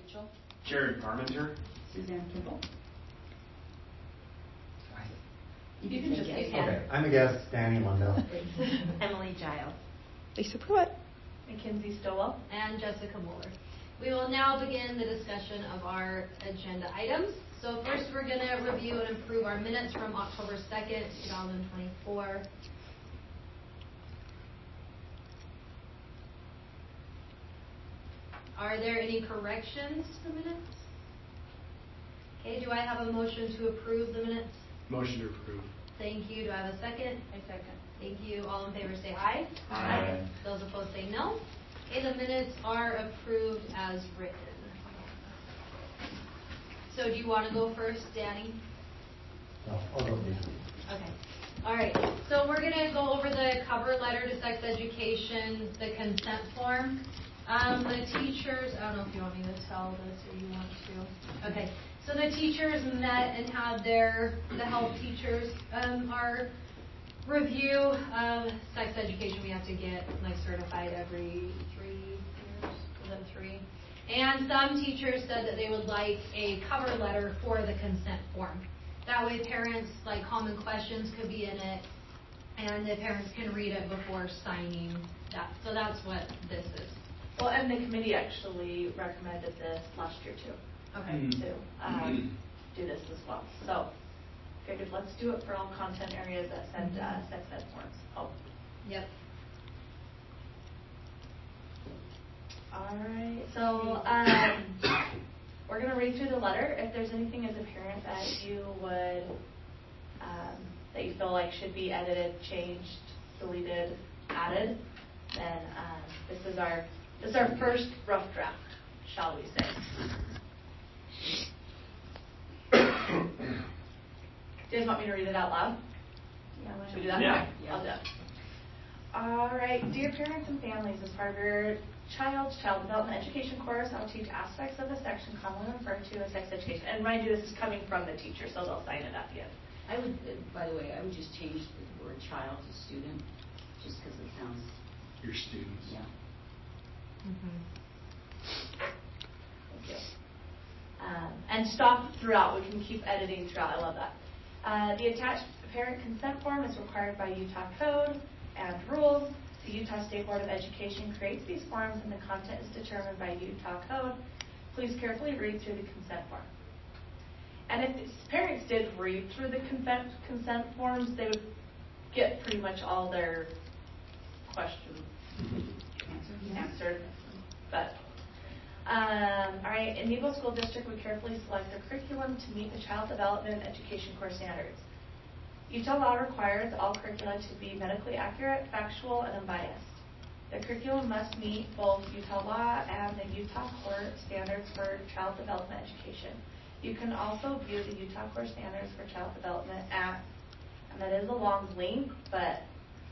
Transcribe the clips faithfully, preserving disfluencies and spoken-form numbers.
Mitchell. Jared Parmenter. Suzanne Kimball. You, you can just say yes. Okay, I'm a guest. Danny Lundell. Emily Giles. Lisa Pruitt. Mackenzie Stowell. And Jessica Mueller. We will now begin the discussion of our agenda items. So first we're going to review and approve our minutes from October second, twenty twenty-four. Are there any corrections to the minutes? Okay, do I have a motion to approve the minutes? Motion to approve. Thank you. Do I have a second? I second. Thank you. All in favor say aye. Aye. Aye. Those opposed say no. Okay, the minutes are approved as written. So do you want to go first, Danny? No, I'll go first. Okay. All right. So we're going to go over the cover letter to sex education, the consent form. Um, the teachers, I don't know if you want me to tell this or you want to. Okay. So the teachers met and had their, the health teachers, um, our review of sex education. We have to get like certified every three years. Is it three? And some teachers said that they would like a cover letter for the consent form. That way parents, like common questions could be in it, and the parents can read it before signing that. So that's what this is. Well, and the committee actually recommended this last year too. Okay. Mm-hmm. To um, do this as well. So figured let's do it for all content areas that send uh, sex ed forms. Oh. Yep. All right. So um, we're going to read through the letter. If there's anything as a parent that you would, um, that you feel like should be edited, changed, deleted, added, then um, this is our this is our first rough draft, shall we say. Do you guys want me to read it out loud? Yeah, Should we do that? Yeah. yeah. I'll do it. All right. Dear parents and families, as part of your child's child development education course, I'll teach aspects of the section commonly referred to as sex education. And mind you, this is coming from the teacher, so they'll sign it at the end. I would, uh, by the way, I would just change the word child to student, just because it sounds. Your students. Yeah. Mm-hmm. Thank you. Um, and stop throughout. We can keep editing throughout. I love that. Uh, the attached parent consent form is required by Utah Code and rules. The Utah State Board of Education creates these forms, and the content is determined by Utah Code. Please carefully read through the consent form. And if parents did read through the consent consent forms, they would get pretty much all their questions Answer. answered. But um, all right, in Nebo School District, we carefully select the curriculum to meet the child development and education core standards. Utah law requires all curricula to be medically accurate, factual, and unbiased. The curriculum must meet both Utah law and the Utah core standards for child development education. You can also view the Utah core standards for child development at, and that is a long link, but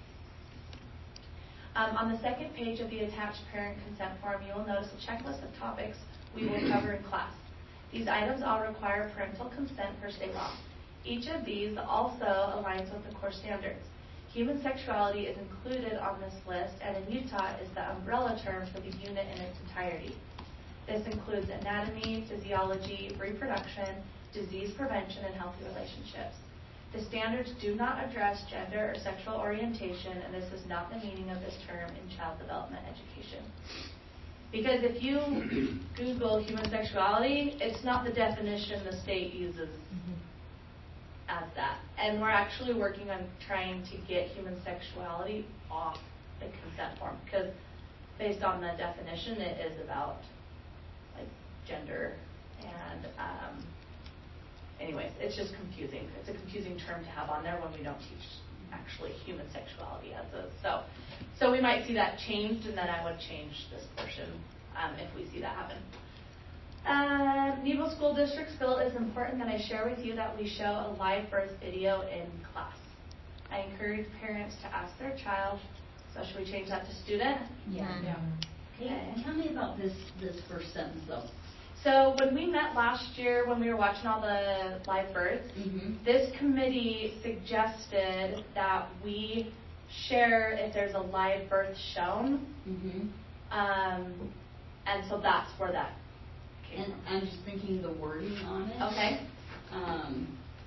Um, on the second page of the attached parent consent form, you will notice a checklist of topics we will cover in class. These items all require parental consent per state law. Each of these also aligns with the core standards. Human sexuality is included on this list, and in Utah is the umbrella term for the unit in its entirety. This includes anatomy, physiology, reproduction, disease prevention, and healthy relationships. The standards do not address gender or sexual orientation, and this is not the meaning of this term in child development education. Because if you Google human sexuality, it's not the definition the state uses mm-hmm. as that. And we're actually working on trying to get human sexuality off the consent form, because based on the definition, it is about like gender and um, anyways, it's just confusing. It's a confusing term to have on there when we don't teach actually human sexuality as a so. So we might see that changed, and then I would change this portion um, if we see that happen. Uh, Nebo School Districts feel it is important that I share with you that we show a live birth video in class. I encourage parents to ask their child. So should we change that to student? Yeah. yeah. Hey, tell me about this this first sentence though. So when we met last year, when we were watching all the live births, mm-hmm. this committee suggested that we share if there's a live birth shown. Mm-hmm. Um, and so that's where that came And from. I'm just thinking the wording on it. Okay. Um,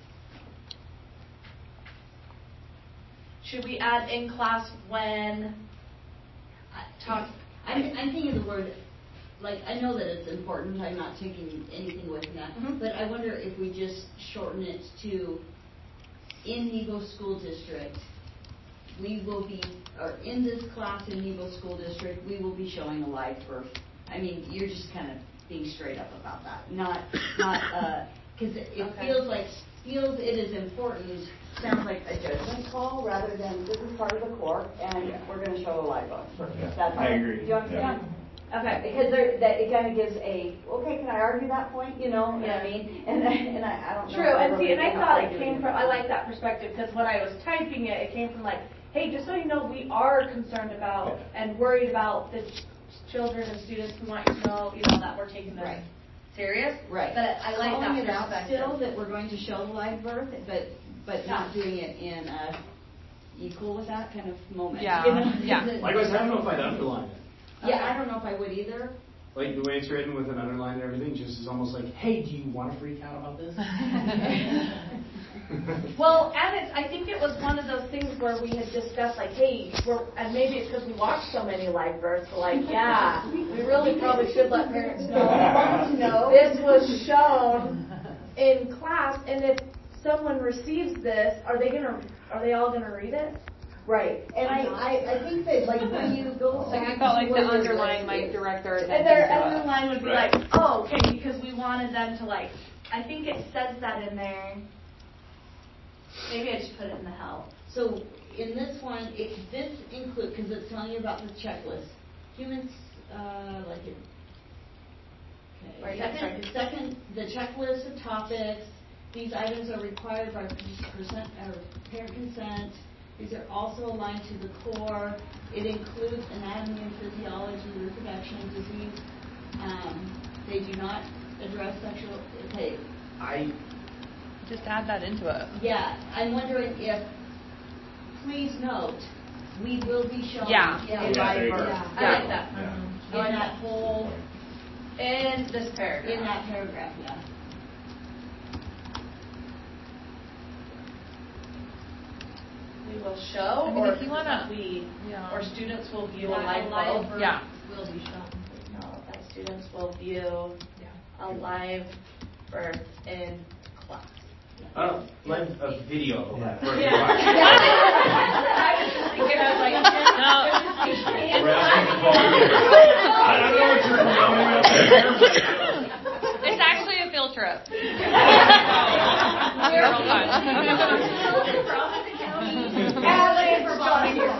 Should we add in class when talk? I'm, I'm thinking the word, like, I know that it's important, I'm not taking anything away from that, Mhm. but I wonder if we just shorten it to, in Nebo School District, we will be, or in this class in Nebo School District, we will be showing a live birth. I mean, you're just kind of being straight up about that, not, not, uh, because it Okay. feels like, feels it is important, sounds like a judgment call rather than this is part of the core and we're going to show a live birth. Yeah, That's I all. agree. Do you understand? Okay. Because there, that it kind of gives a, okay, can I argue that point, you know what Yeah. I mean? And, I- and I, I don't know. True, if I and see, really and I know thought how it to came do from, I like that perspective, because when I was typing it, it came from like, hey, just so you know, we are concerned about and worried about the ch- children and students who want you to know, you know, that we're taking this Right. serious. Right. But I like Calling that it out perspective. still, that we're going to show the live birth, but, but not doing it in a, you cool with that kind of moment? Yeah, you know? yeah. Likewise, I don't know if I'd underline it. Yeah, I don't know if I would either. Like the way it's written with an underline and everything, just is almost like, hey, do you want to freak out about this? Well, and it's, I think it was one of those things where we had discussed, like, hey, we're, and maybe it's because we watched so many live births, so like, yeah, we really probably should let parents know. No. This was shown in class, and if someone receives this, are they gonna, are they all gonna read it? Right, and I, I, I think that like when you go. Like I felt like the where you're underline might listed- direct their And attention their to it. underline would be Right. like, oh, okay, because we wanted them to like, I think it says that in there. Maybe I just put it in the help. So in this one, it, this include, because it's telling you about the checklist. Humans, uh, like it. Okay. Right, that's Second, right. second, the checklist of topics. These items are required by percent or parent consent. These are also aligned to the core. It includes anatomy and physiology, reproduction, disease. Um, they do not address sexual. Okay. I Just add that into it. Yeah, I'm wondering if, please note, we will be showing Yeah. a Yeah, live there you go. birth. I Yeah. like that. Yeah. In that whole, In this paragraph. in that paragraph, yeah. We will show, I mean, or if you wanna- we, Yeah. or students will view a That live live birth. birth Yeah. will be shown. No, that students will view a live birth in class. Uh, like a video of Yeah. that. for Yeah. everyone. I was just thinking, I was like, No. We're asking for volunteers. I don't know what you're promoting up there. It's actually a field trip. We're Real fun. Alan for volunteers.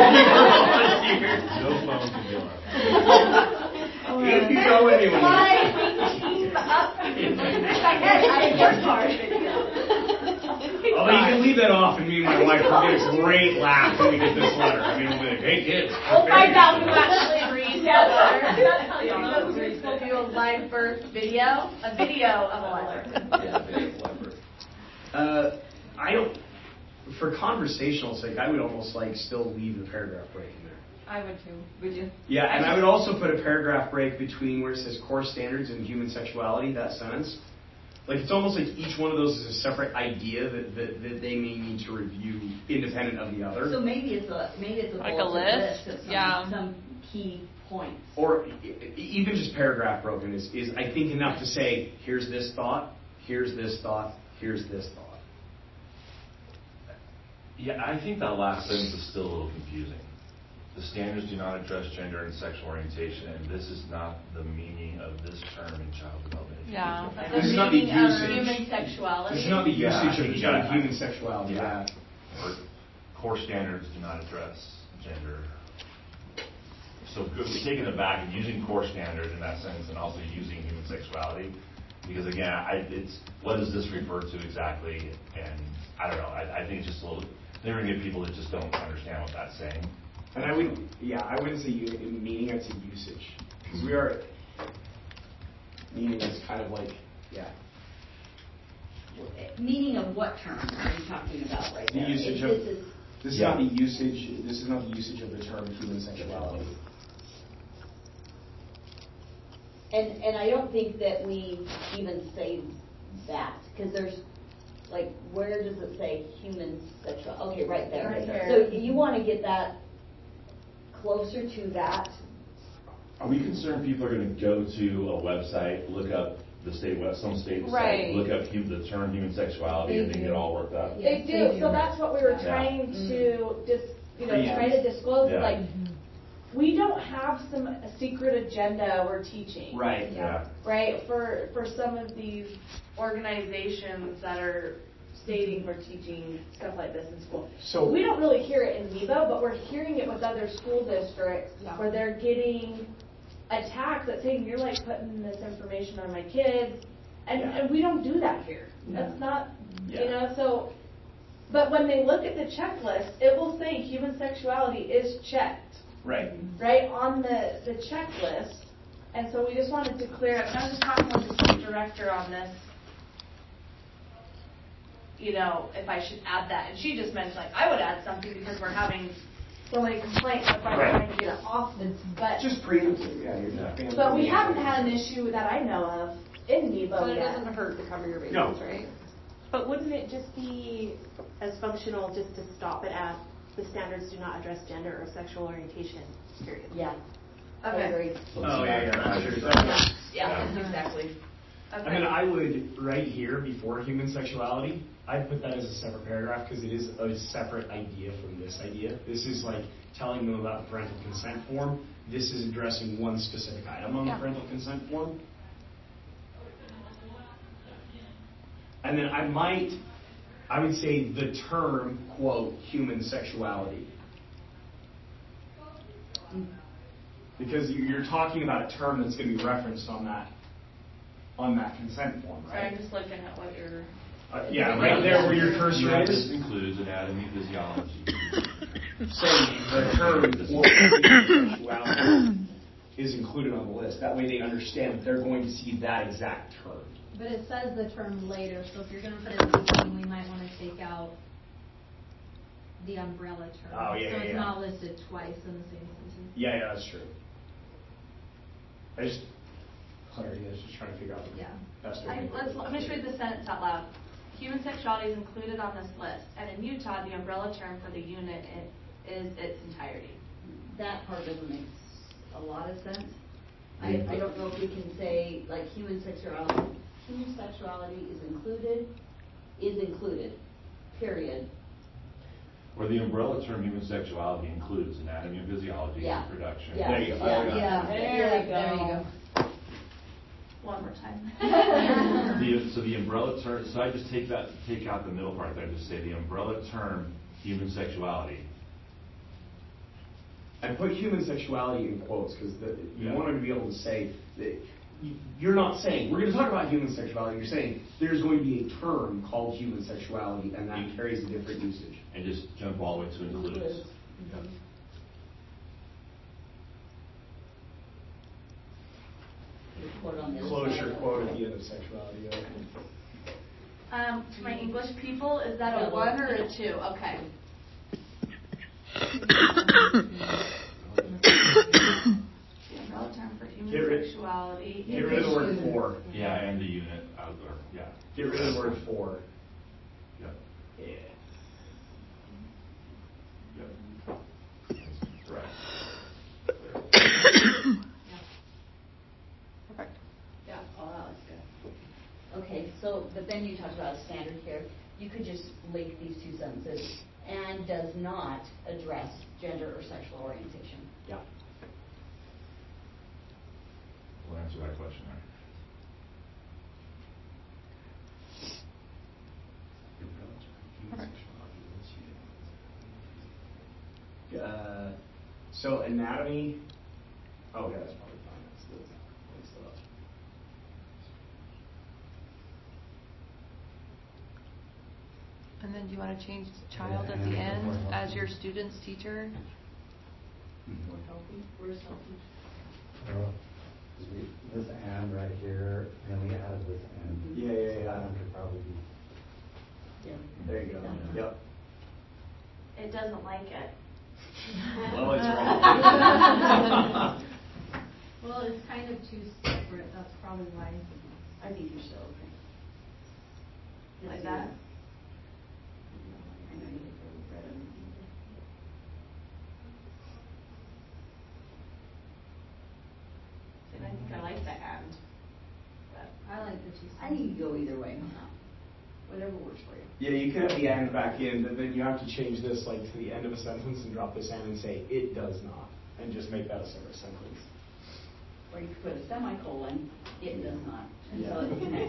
No phone can be allowed. if you go anyway. Why we team up? I had, I worked hard. Although you can leave that off, and me and my wife will get a great laugh when we get this letter. I mean, we'll be like, hey kids. We'll find out who actually reads that letter. That's how you'll know who reads. We'll do a live birth video, a video of a live birth. Yeah, video of live birth. Uh, I don't. For conversational sake, I would almost like still leave the paragraph break in there. I would too. Would you? Yeah, and I would also put a paragraph break between where it says core standards and human sexuality, that sentence. Like, it's almost like each one of those is a separate idea that, that, that they may need to review independent of the other. So maybe it's a, maybe it's a Like a bulleted list? of some, Yeah. some key points. Or e- e- even just paragraph broken is, is, I think, enough to say, here's this thought, here's this thought, here's this thought. Yeah, I think that last sentence is still a little confusing. The standards do not address gender and sexual orientation, and this is not the meaning of this term in child development. Yeah. The This is not the meaning of usage. human sexuality. This is not the Yeah, I usage think of the you gotta- term human sexuality. Yeah. Yeah. Or core standards do not address gender. So good, taking it back and using core standards in that sentence, and also using human sexuality, because again, I, it's what does this refer to exactly? And I don't know. I, I think it's just a little. They're going to get people that just don't understand what that's saying. And I would, yeah, I wouldn't say u- meaning, I'd say usage. Because we are, meaning is kind of like, yeah. Meaning of what term are you talking about right The there? usage If of- this is, This is Yeah. not the usage, this is not the usage of the term human sexuality. And, and I don't think that we even say that, because there's, like, where does it say human sexual? Okay, right there. Right there. So you want to get that closer to that. Are we concerned people are going to go to a website, look up the state web, some state Right. site, look up hum, the term human sexuality, and then get all worked up? Yeah. They do, so that's what we were Yeah. trying to just, you know, Yeah. try to disclose, Yeah. like, we don't have some a secret agenda we're teaching. Right. Yeah. Right, for, for some of these Organizations that are stating we're teaching stuff like this in school. So We don't really hear it in Nebo, but we're hearing it with other school districts Yeah. where they're getting attacked that saying you're like putting this information on my kids, and, Yeah. and we don't do that here. Yeah. That's not, Yeah. you know, so, but when they look at the checklist, it will say human sexuality is checked, right. right, on the, the checklist. And so we just wanted to clear up, and I was just talking with the state director on this, you know, if I should add that. And she just mentioned, like, I would add something because we're having so many complaints, that's why we're Right. trying to get it off this. But, Just preemptive, yeah. You're Yeah. being But we preemptive. haven't had an issue that I know of in Nebo But it yet. doesn't hurt to cover your bases, No. right? But wouldn't it just be as functional just to stop it at the standards do not address gender or sexual orientation, period? Yeah. I okay. agree. Oh, yeah, yeah, that's true. Yeah, Yeah. exactly. Okay. I mean, I would, right here, before human sexuality, I'd put that as a separate paragraph because it is a separate idea from this idea. This is like telling them about the parental consent form. This is addressing one specific item on the Yeah. parental consent form. And then I might, I would say the term, quote, human sexuality. Because you- you're talking about a term that's going to be referenced on that, on that consent form, Sorry, I'm right? just looking at what you're. Uh, yeah, right there where your cursor Yeah, is. this includes anatomy, physiology. saying the term or human sexuality is included on the list. That way they understand that they're going to see that exact term. But it says the term later, so if you're gonna put it in between, we might wanna take out the umbrella term. Oh, yeah, So yeah, it's yeah. not listed twice in the same sentence. Yeah, yeah, that's true. I just, clarity, I was just trying to figure out the Yeah. best way. I, to- let's, let me just read the sentence out loud. Human sexuality is included on this list, and in Utah, the umbrella term for the unit i- is its entirety. That part doesn't make a lot of sense. I, I don't know if we can say, like, human sexuality, human sexuality is included, is included, period. Where the umbrella term human sexuality includes anatomy and physiology, Yeah. reproduction. Yeah, There you go. yeah, yeah. There we There you go. go. One more time. The, so the umbrella term, so I just take that, take out the middle part there, just say the umbrella term human sexuality. I put human sexuality in quotes because you Yeah. want them to be able to say that you- you're not saying, we're going to talk about human sexuality. You're saying there's going to be a term called human sexuality and that carries a different usage. And just jump all the way to includes. Includes. Yep. Quote on the other Closure side. quote at the end of sexuality. okay. Um, to my English people, is that Yeah, a one or a two? Okay. The umbrella term for human Get rid- sexuality. Get rid of the word for. Yeah, and the unit, out there, yeah. Get rid of the word for. Yep, Yeah. yep. Correct. Perfect. Yeah, oh, that was good. Okay, so, but then you talked about a standard here. You could just link these two sentences, and does not address gender or sexual orientation. Yeah. We'll answer that question there. Uh, so anatomy. Oh yeah, that's probably fine. That's the that's the- And then do you want to change child at the end as your student's teacher? Where's healthy? Well, 'cause we- This and right here, and we added this and. Yeah, yeah, yeah. That one could probably be. Yeah. There you go. Yep. It doesn't like it. Well, it's wrong. Well, it's kind of two separate over it, that's probably why. I think you're still okay. Like Just that? do- I know you hit the red on. And I think I like the and. But I like the two. I think you go either way. Whatever works for you. Yeah, you could have the and back in, but then you have to change this like to the end of a sentence and drop this and and say it does not, and just make that a separate sentence. Or you could put a semicolon, it does not. And so Yeah.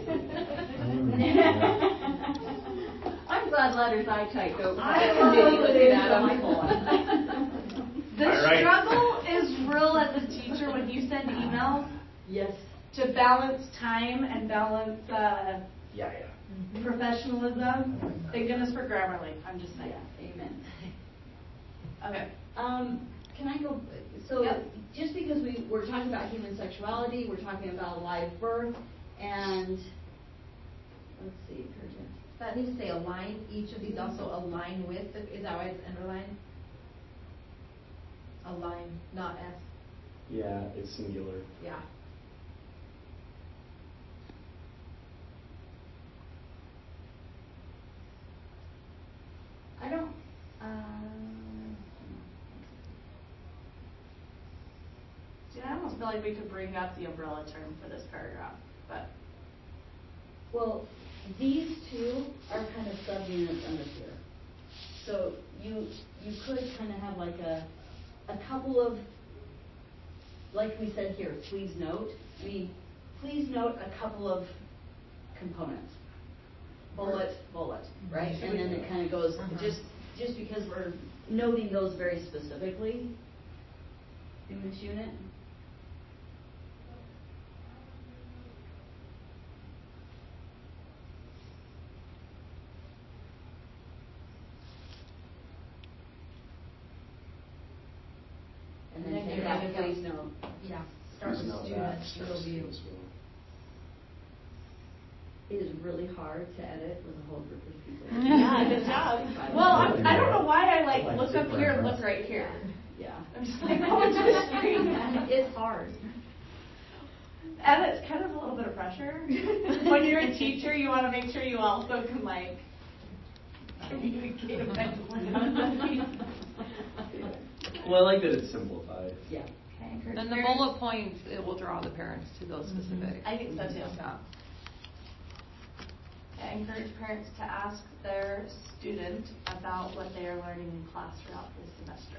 it's I'm glad letters I typed over. I can do love with it, a Adam. semicolon. the All right. struggle is real as a teacher when you send emails Yes. to balance time and balance uh, Yeah, yeah. professionalism. Thank goodness for Grammarly. I'm just saying. Yeah, amen. Okay. Um, can I go, so Yep. just because we, we're talking about human sexuality, we're talking about live birth, and, let's see, encouragement. That needs to say align, each of these also align with, is that why it's underlined? Align, not S, Yeah, it's singular. yeah. I don't, um, See, I almost feel like we could bring up the umbrella term for this paragraph, but well, these two are kind of subunits under here. So you, you could kind of have like a, a couple of, like we said here, please note, I mean, please note a couple of components. Bullet, bullet, right? And then it kind of goes, Uh-huh. just, just because we're noting those very specifically in this unit. And then And then take you're out, gonna go- please note. Yeah, start with Please note student, that, start will with view. students will. It is really hard to edit with a whole group of people. yeah, good job. Well, I'm, I don't know why I like look up here and look right here. Yeah. I'm just like, oh, it's the screen. It's hard. And it's kind of a little bit of pressure. When you're a teacher, you want to make sure you also can like communicate effectively. Well, I like that it's simplified. Yeah. Okay, encourage And the parents- bullet points, it will draw the parents to those specific. I think so too. Yeah. I encourage parents to ask their student about what they are learning in class throughout the semester.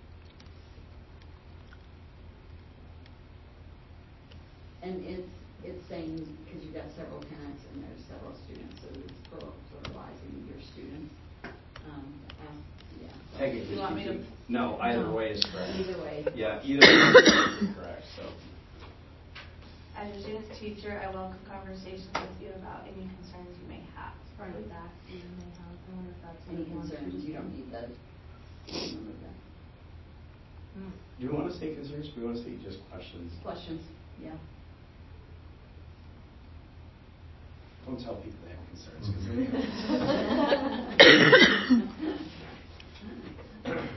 And it's, it's saying, because you've got several parents and there's several students, so it's plural, pluralizing your students. Um, ask, yeah. Technically You want me to- speaking, no, either No. way is correct. Either way. Yeah, either way is correct, so. As your student's teacher, I welcome conversations with you about any concerns you may have. Probably that, even they have, I wonder if that's what Any it wants to concerns, you do. don't need that. Remember that. Do we want to say concerns? Do we want to say just questions? Questions, yeah. Don't tell people they have concerns, because they don't.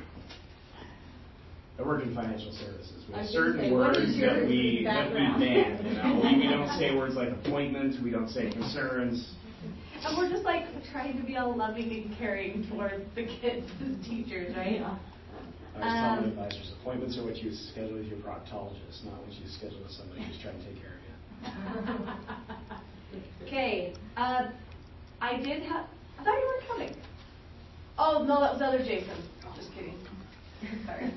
I work in financial services. We I have was gonna certain say, what is words your that we, that we background? ban, you know? We, we don't say words like appointment, we don't say concerns. And we're just like trying to be all loving and caring towards the kids as teachers, right? Yeah. I always tell my Um, advisors, appointments are what you schedule with your proctologist, not what you schedule with somebody who's trying to take care of you. Okay, uh, I did have, I thought you were coming. Oh, no, that was other Jason. Just kidding. Sorry.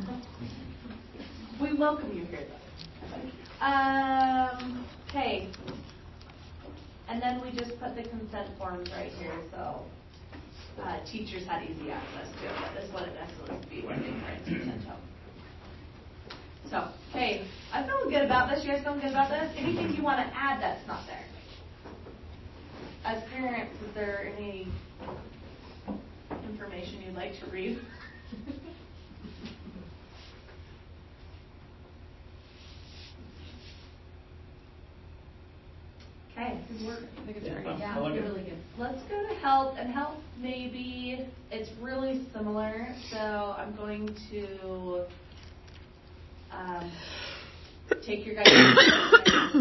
We welcome you here, though. Um, okay. And then we just put the consent forms right here, so uh, teachers had easy access to it, but this wouldn't necessarily be what they parents were sent home. So, okay, I feel good about this. You guys feeling good about this? Anything you want to add that's not there? As parents, is there any information you'd like to read? Okay. Good work. I think it's Yeah. great. Yeah, I like you're it. really good. Let's go to health, and health maybe, it's really similar, so I'm going to um, take your guys'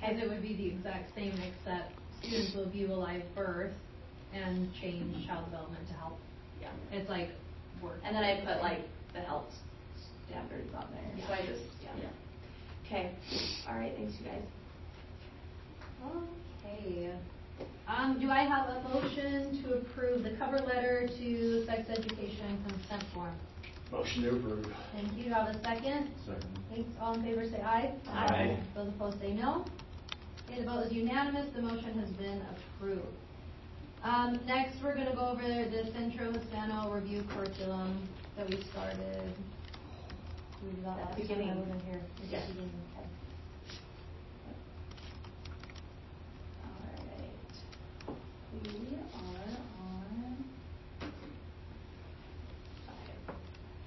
Because it would be the exact same, except students will view a live birth and change child development to health. Yeah. It's like work. And then I put like the health standards on there. Yeah. So I just, yeah. Yeah. Okay. All right. Thanks, you guys. Okay. Um, do I have a motion to approve the cover letter to sex education consent form? Motion to approve. Thank you. Do I have a second? Second. Thanks. All in favor say aye. Aye. Those opposed say no. Okay, the vote is unanimous. The motion has been approved. Um, next, we're going to go over the Centro Hispano review curriculum that we started. We did that At the last beginning. time I wasn't here. At the Yeah. beginning, okay. All right. We are on five.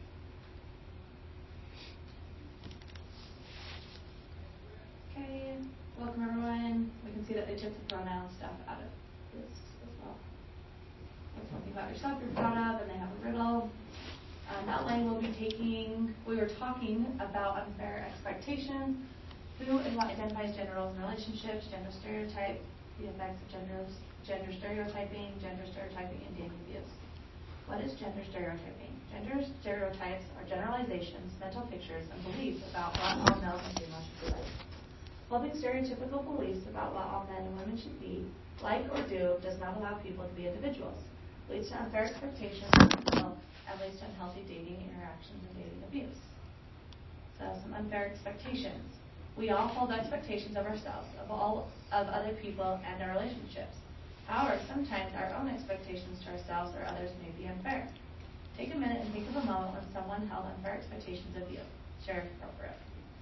Okay. Welcome, everyone. We can see that they took the pronoun stuff out of this as well. That's something about yourself you're proud of, and they have a riddle. Um, outline we'll be taking, we were talking about unfair expectations, who and what identifies gender roles and relationships, gender stereotype, the effects of gender, gender stereotyping, gender stereotyping, and dating abuse. What is gender stereotyping? Gender stereotypes are generalizations, mental pictures, and beliefs about what all males and females should be like. Holding stereotypical beliefs about what all men and women should be, like, or do does not allow people to be individuals. Leads to unfair expectations of themselves and leads to unhealthy dating interactions and dating abuse. So some unfair expectations. We all hold expectations of ourselves, of all of other people and our relationships. However, sometimes our own expectations to ourselves or others may be unfair. Take a minute and think of a moment when someone held unfair expectations of you. Share if appropriate.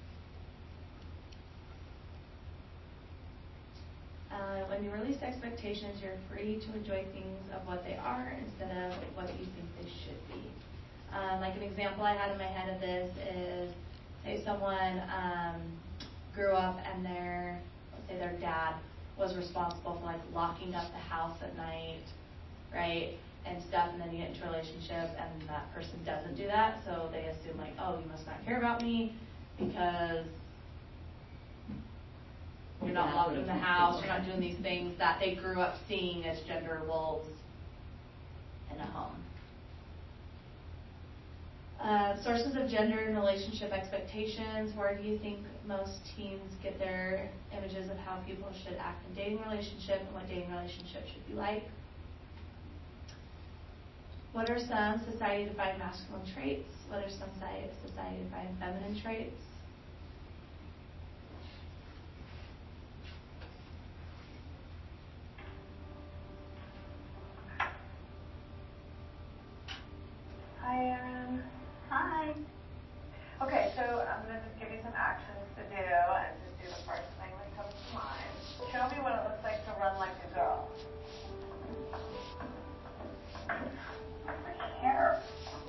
Uh, when you release expectations, you're free to enjoy things of what they are instead of what you think they should be. Um, like an example I had in my head of this is, say someone um, grew up and their, let's say their dad was responsible for like locking up the house at night, right, and stuff, and then you get into a relationship and that person doesn't do that, so they assume like, oh, you must not care about me because you're not locking the house, you're not doing these things that they grew up seeing as gender roles in a home. Uh, sources of gender and relationship expectations. Where do you think most teens get their images of how people should act in dating relationship and what dating relationship should be like? What are some society-defined masculine traits? What are some society-defined feminine traits? Hi, Erin. Hi. Okay, so I'm going to just give you some actions to do and just do the first thing that comes to mind. Show me what it looks like to run like a girl. Here.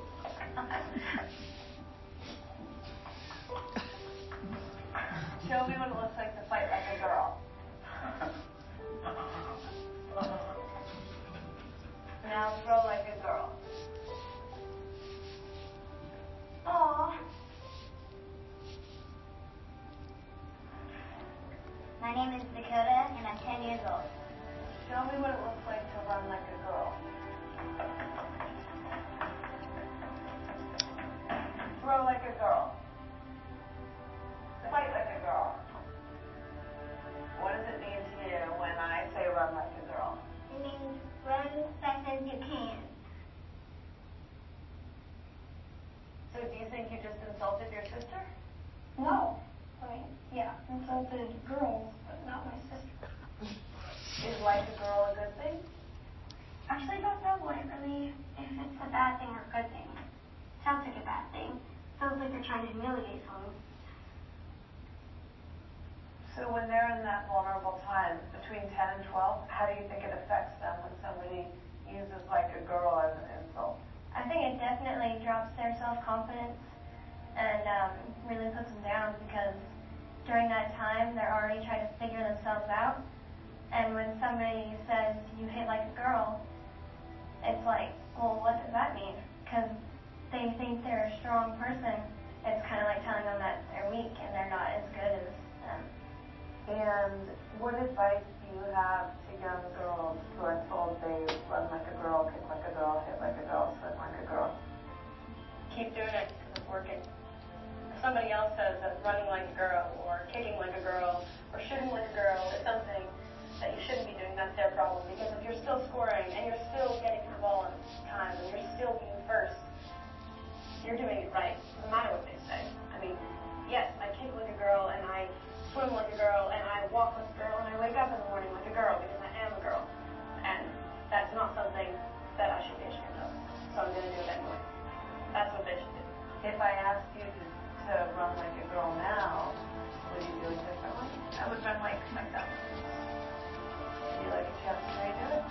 Show me what it looks like to fight like a girl. Now throw like a girl. Aww. My name is Dakota, and I'm ten years old. Show me what it looks like to run like a girl. Throw like a girl. Fight like a girl. What does it mean to you when I say run like a girl? It means run as fast as you can. So do you think you just insulted your sister? No. I mean, yeah, insulted girls, but not my sister. Is like a girl a good thing? Actually, don't know what it really, if it's a bad thing or a good thing. Sounds like a bad thing. Sounds like they're trying to humiliate someone. So when they're in that vulnerable time, between ten and twelve, how do you think it affects them when somebody uses like a girl as an insult? I think it definitely drops their self-confidence and um, really puts them down because during that time, they're already trying to figure themselves out. And when somebody says you hit like a girl, it's like, well, what does that mean? Because they think they're a strong person. It's kind of like telling them that they're weak and they're not as good as them. Can And what advice do you have to young girls who are told they run like a girl, kick like a girl, hit like a girl, swim like a girl? Keep doing it because it's working. If somebody else says that running like a girl or kicking like a girl or shooting like a girl is something that you shouldn't be doing, that's their problem. Because if you're still scoring and you're still getting the ball in time and you're still being first, you're doing it right. It doesn't matter what they say. I mean, yes, I kick like a girl and I swim like a girl and I walk like a girl and I wake up in the morning like a girl because I am a girl. And that's not something that I should be ashamed of. So I'm going to do it anyway. That's what they should do. If I asked you to, to run like a girl now, would you do it differently? I would run like myself. Would you like a chance to redo it?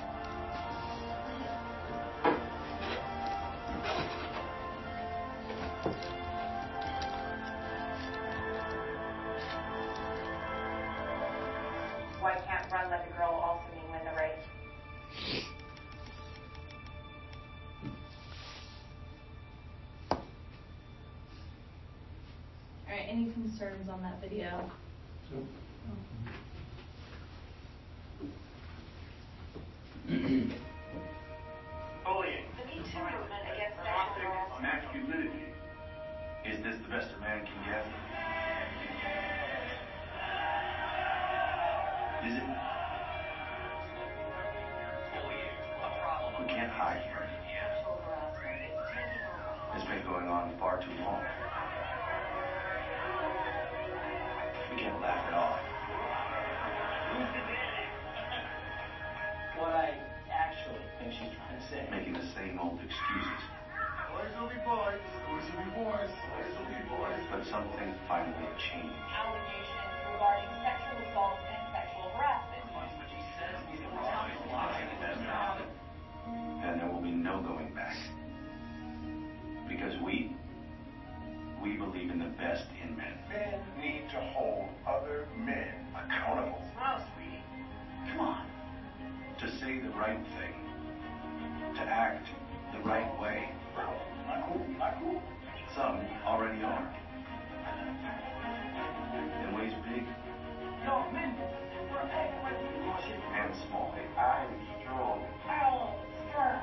Why can't run like a girl also mean win the race? All right, any concerns on that video? Nope. Bullying. The Me Too movement against sexual harassment. Masculinity. Is this the best a man can get? Is it? We can't hide from it. Sexual harassment is taking over. It's been going on far too long. We can't laugh it off. What I actually think she's trying to say. Making the same old excuses. Boys will be boys. Boys will be boys. Boys will be boys. But something finally changed. Allegations regarding sexual assault and sexual harassment. And there will be no going back. Because we, we believe in the best in men. Men need to hold other men accountable. Smile, sweetie. Come on. To say the right thing. To act the right way. Bro, not cool, not cool. Some already are. In ways big Yo, men, we're acting like we are shit. and small. I'm strong. Ow, sir.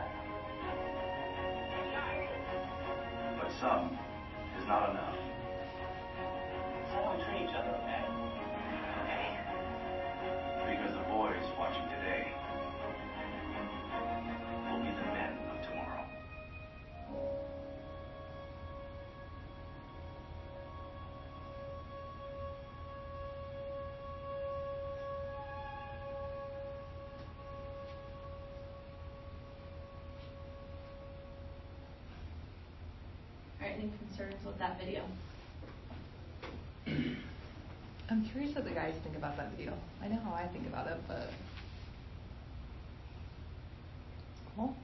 But some is not enough. That's how we treat each other, okay? Okay? Because the boys watching today will be the men of tomorrow. All right, any concerns with that video? I'm curious what the guys think about that video. I know how I think about it, but cool.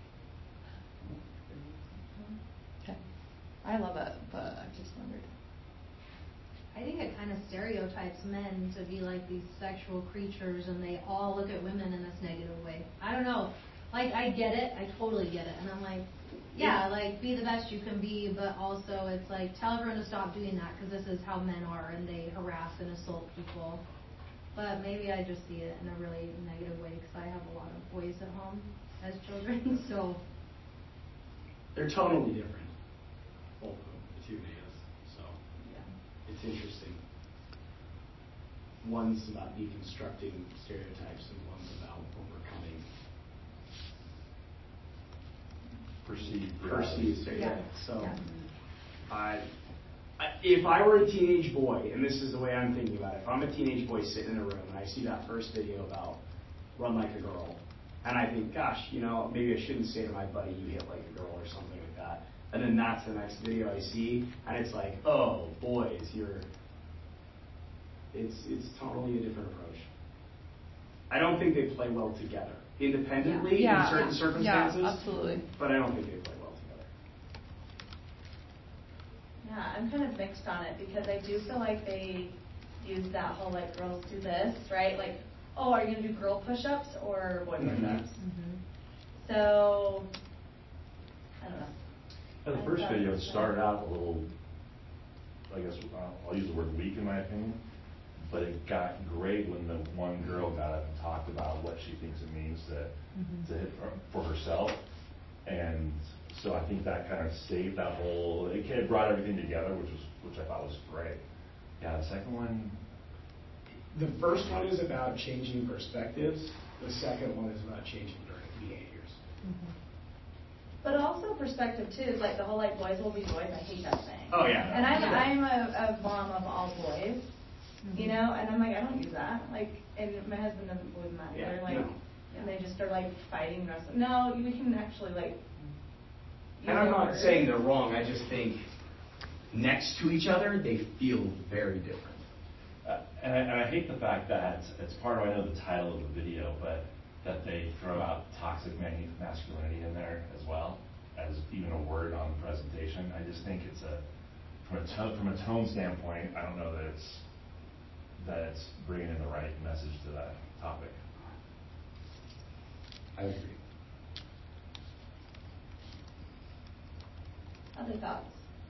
Okay. I love it, but I just wondered. I think it kind of stereotypes men to be like these sexual creatures, and they all look at women in this negative way. I don't know. Like, I get it. I totally get it. And I'm like, yeah, like, be the best you can be, but also it's like, tell everyone to stop doing that, because this is how men are, and they harass and assault people. But maybe I just see it in a really negative way, because I have a lot of boys at home as children, so. They're totally different, both of them, the two videos. So Yeah. it's interesting. One's about deconstructing stereotypes, and one's about overcoming Perceived. perceived stereotypes. Yeah. So, Yeah. I, I, if I were a teenage boy, and this is the way I'm thinking about it, if I'm a teenage boy sitting in a room and I see that first video about run like a girl, and I think, gosh, you know, maybe I shouldn't say to my buddy, you hit like a girl or something like that. And then that's the next video I see, and it's like, oh, boys, you're. It's it's totally a different approach. I don't think they play well together independently Yeah. in certain Yeah. circumstances. Yeah, absolutely. But I don't think they play well together. Yeah, I'm kind of mixed on it because I do feel like they use that whole like girls do this, right? Like, oh, are you gonna do girl push-ups or boy Mhm. push-ups? Mm-hmm. So, I don't know. Yeah, the first video started out a little, I guess, uh, I'll use the word weak in my opinion, but it got great when the one girl got up and talked about what she thinks it means to, Mm-hmm. to hit for, for herself. And so I think that kind of saved that whole, it kind of brought everything together, which was, which I thought was great. Yeah, the second one. The first one is about changing perspectives. The second one is about changing behaviors. Mm-hmm. But also perspective too is like the whole like boys will be boys. I hate that thing. Oh, yeah. And I'm Yeah. I'm a, a mom of all boys, you know, and I'm like I don't use that. Like, and my husband doesn't believe in that Yeah, either. Like, no. and they just are like fighting the rest of no, we can actually like. And I'm not saying they're wrong. I just think next to each other, they feel very different. Uh, and, I, and I hate the fact that it's part of, I know the title of the video, but that they throw out toxic man- masculinity in there as well, as even a word on the presentation. I just think it's a, from a, to, from a tone standpoint, I don't know that it's, that it's bringing in the right message to that topic. I agree. Other thoughts?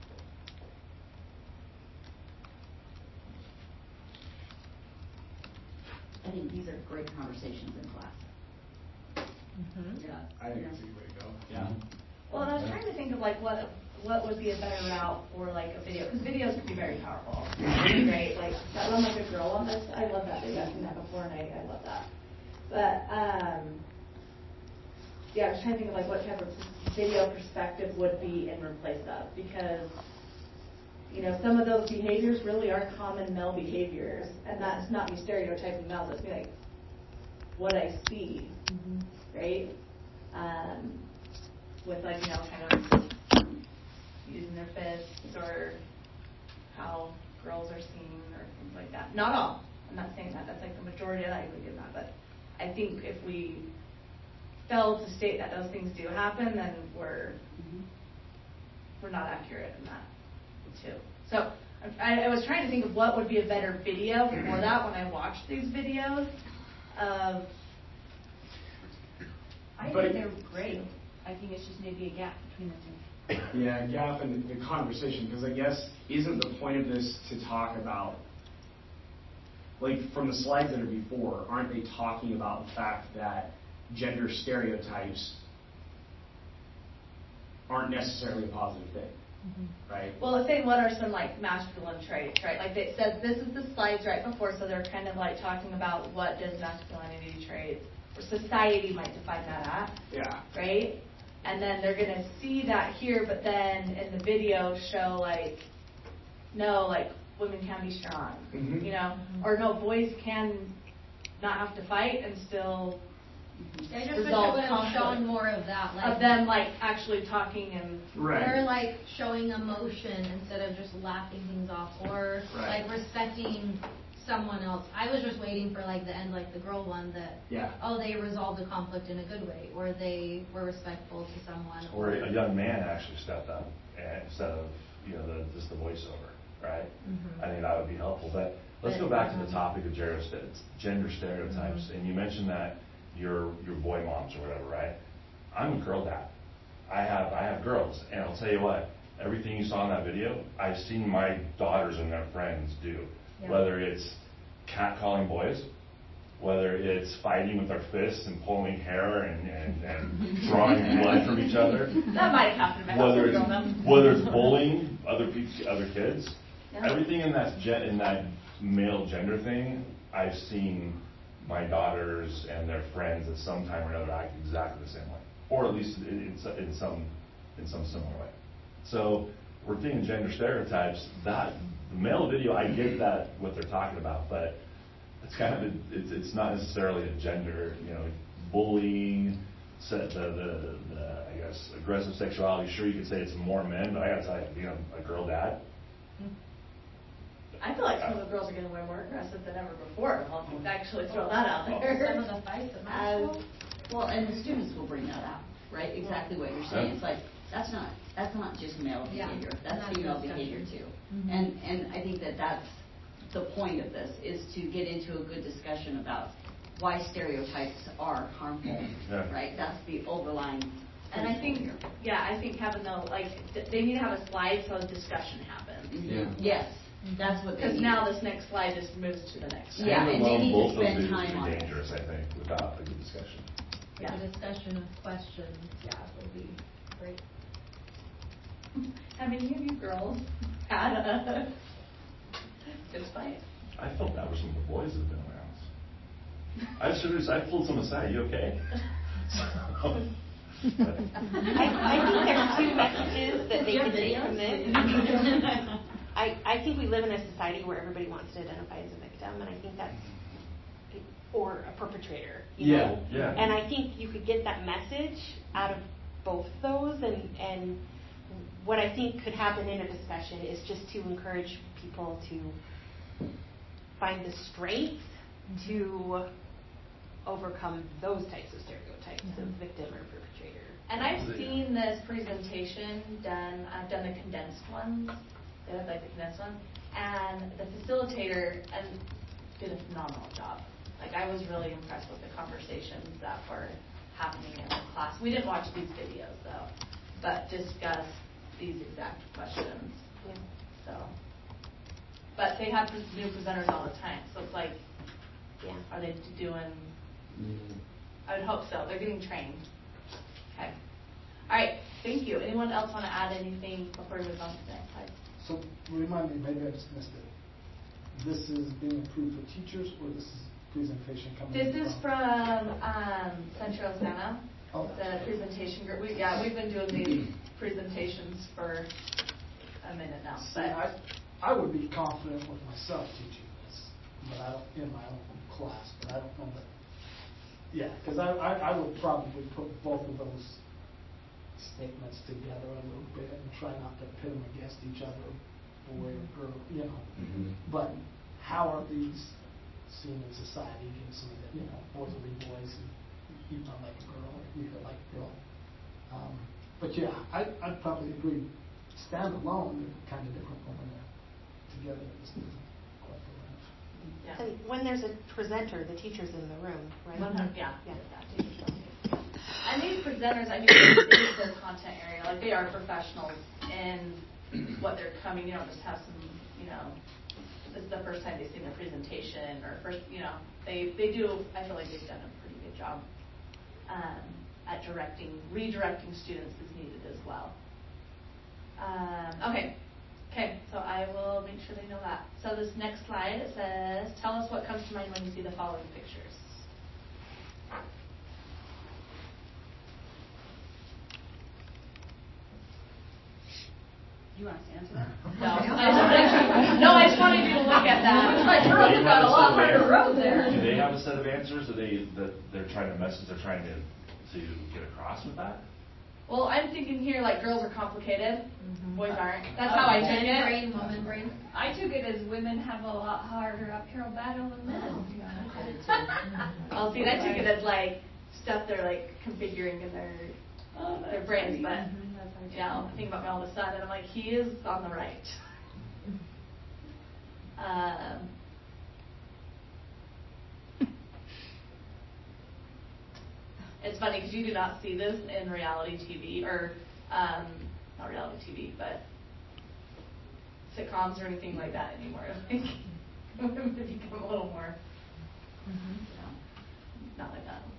I think these are great conversations in class. Mm-hmm. Yeah. I think that's a good way to go. Yeah. Well, and I was trying to think of like what what would be a better route for like a video, because videos can be very powerful. Great, like that one, like a girl one. That's, I love that video. I've seen that before, and I, I love that. But um, yeah, I was trying to think of like what type of video perspective would be in replace of, because you know some of those behaviors really are common male behaviors, and that's not me stereotyping males. That's me like what I see, Mm-hmm. right? Um, with like, you know, kind of using their fists or how girls are seen or things like that. Not all. I'm not saying that. That's like the majority of that usually do that. But I think if we fail to state that those things do happen, then we're Mm-hmm. we're not accurate in that too. So I, I was trying to think of what would be a better video for that when I watched these videos of. I But think it- they're great. I think it's just maybe a gap between the two. Yeah, gap in the conversation, because I guess isn't the point of this to talk about, like from the slides that are before, aren't they talking about the fact that gender stereotypes aren't necessarily a positive thing, Mm-hmm. right? Well, it's saying what are some like masculine traits, right? Like it says this is the slides right before, so they're kind of like talking about what does masculinity traits, or society might define that at, Yeah. right? And then they're gonna see that here, but then in the video show like, no, like women can be strong, Mhm. you know, or no, boys can not have to fight and still I just wish it resolve would have conflict. shown more of that, like Of them like actually talking and Right. or like showing emotion instead of just laughing things off, or Right. like respecting someone else. I was just waiting for like the end, like the girl one that Yeah. oh they resolved the conflict in a good way, or they were respectful to someone. Or a young man actually stepped up and instead of, you know, the, just the voiceover, right? Mhm. I think that would be helpful. But let's But, go back to um, the topic of gender st- gender stereotypes. Mhm. And you mentioned that your your boy moms or whatever, right? I'm a girl dad. I have I have girls, and I'll tell you what, everything you saw in that video, I've seen my daughters and their friends do. Yeah. Whether it's catcalling boys, whether it's fighting with their fists and pulling hair and, and, and drawing blood from each other. that might have happened in my Whether household it's, growing up. whether it's bullying other people, other kids, Yeah. everything in that gen, in that male gender thing, I've seen my daughters and their friends at some time or another act exactly the same way, or at least in, in, so- in some in some similar way. So we're thinking gender stereotypes. That the male video, I get that what they're talking about, but it's kind of a, it's it's not necessarily a gender, you know, bullying, se- the, the the I guess aggressive sexuality. Sure, you could say it's more men, but I gotta tell you, being a, a girl dad. I feel like some of the girls are getting way more aggressive than ever before. I'll actually throw that out there. Some of the fights at my As- school. Well, and the students will bring that out, right? Exactly what you're saying. Yeah. It's like, that's not, that's not just male Yeah. behavior. That's That's a female discussion. behavior too. Mhm. And, and I think that that's the point of this, is to get into a good discussion about why stereotypes are harmful, Yeah. right? That's the overlying And I principle think, here. yeah, I think having the, like, th- they need to have a slide so a discussion happens. Mhm. Yes. That's what they Because need. now this next slide just moves to the next slide. Yeah, and they need to Both of spend these time on would be it. dangerous, I think, without a good discussion. Yeah. The discussion of questions, yeah, will be great. Have any of you girls had a good fight? I felt that were some of the boys that have been around. I serious, I pulled some aside, you okay? I, I think there's two messages that they can take from this. I, I think we live in a society where everybody wants to identify as a victim, and I think that's, or a perpetrator, you Yeah, know? yeah. And I think you could get that message out of both those, and, and what I think could happen in a discussion is just to encourage people to find the strength to overcome those types of stereotypes of victim or perpetrator. And I've seen this presentation done, I've done the condensed ones, they look like the condensed one, and the facilitator and did a phenomenal job. Like, I was really impressed with the conversations that were happening in the class. We didn't watch these videos though, but discussed these exact questions. Yeah. So, but they have new presenters all the time, so it's like, yeah, are they doing? I would hope so. They're getting trained. Okay. All right. Thank you. Anyone else want to add anything before we move on to the next slide? So remind me, maybe I just missed it. This is being approved for teachers, or this is presentation coming? This is from? from um, Central Santa, Oh. the presentation group. We, yeah, we've been doing these presentations for a minute now. See, I, I would be confident with myself teaching this, but I don't, in my own class, but I don't know that. Yeah, because I, I, I would probably put both of those statements together a little bit and try not to pit them against each other, boy or girl, you know. Mm-hmm. But how are these seen in society? Give some of the, you know, boys will be boys, and you not like a girl, or you feel like a girl. Um, but yeah, I, I'd probably agree. Stand alone, they're kind of different from when they're together. It's quite the range. Yeah. And when there's a presenter, the teacher's in the room, right? one hundred Yeah. Yeah. And these presenters, I mean, they use their content area. Like, they are professionals in what they're coming. You don't just have some, you know, this is the first time they've seen the presentation, or first, you know, they, they do, I feel like they've done a pretty good job um, at directing, redirecting students as needed as well. Um, okay. Okay, so I will make sure they know that. So this next slide, it says, tell us what comes to mind when you see the following pictures. You want us to answer that? No, I just, no, I just wanted you to look at that. My Do girls they have got have a lot set of harder an- road there. Do they have a set of answers that they, that they're trying to message, they're trying to, to get across with that? Well, I'm thinking here, like, girls are complicated, Mm-hmm. boys aren't. That's how I took Men it. brain, woman brain. I took it as women have a lot harder uphill battle than men. I did too. Oh, see, I took it as, like, stuff they're, like, configuring in their, Oh, their that's brains, funny. but, Mhm, that's hard to you know, I think about my oldest son, and I'm like, he is on the right. Um, it's funny because you do not see this in reality T V, or um, not reality T V, but sitcoms or anything like that anymore. Like, women have become a little more, you know, not like that.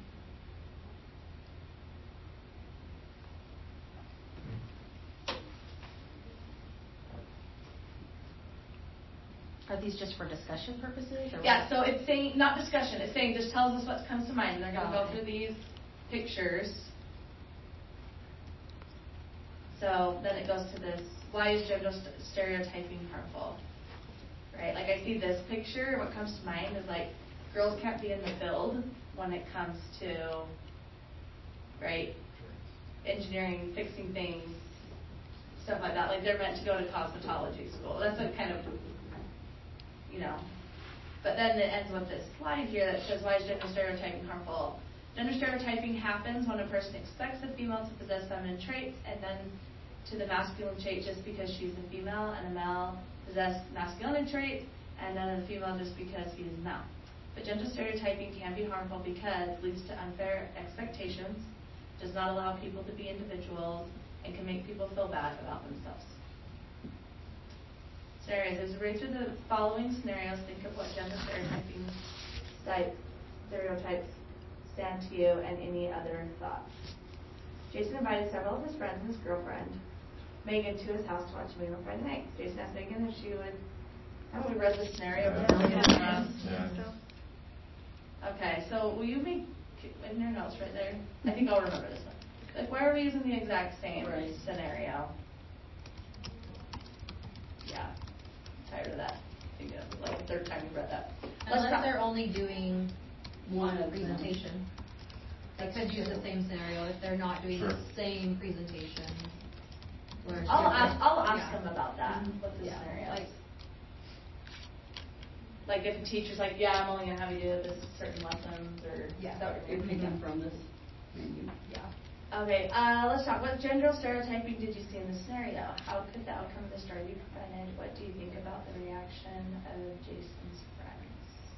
Are these just for discussion purposes? Or Yeah, so it's saying, not discussion, it's saying just tells us what comes to mind. And they're going to Oh, go okay. through these pictures. So then it goes to this, why is gender st- stereotyping harmful? Right, like I see this picture, what comes to mind is like, girls can't be in the field when it comes to, right, engineering, fixing things, stuff like that. Like they're meant to go to cosmetology school. That's a kind of, you know. But then it ends with this slide here that says, why is gender stereotyping harmful? Gender stereotyping happens when a person expects a female to possess feminine traits and then to the masculine trait just because she's a female, and a male possess masculine traits, and then a female just because he is male. But gender stereotyping can be harmful because it leads to unfair expectations, does not allow people to be individuals, and can make people feel bad about themselves. scenarios. As we read through the following scenarios, think of what gender stereotyping type, stereotypes stand to you and any other thoughts. Jason invited several of his friends and his girlfriend, Megan, to his house to watch a movie on Friday night. Jason asked Megan if she would. Haven't we read this scenario? Yeah. Yeah. Okay, so will you make in your notes right there? I think I'll remember this one. Like, why are we using the exact same Right. scenario? Yeah, tired of that. I think it was like the third time we read that. Let's Unless talk- they're only doing one One of them. presentation. They could use the same scenario if they're not doing Sure. the same presentation. where it's I'll different. ask, I'll ask Yeah. them about that. What's the Yeah, scenario? like- Like if a teacher's like, yeah, I'm only gonna have you do this certain lessons, or Yeah. is that what You're you're picking thinking? from this menu. Yeah. Okay, uh, let's talk. What gender stereotyping did you see in the scenario? How could the outcome of the story be prevented? What do you think about the reaction of Jason's friends?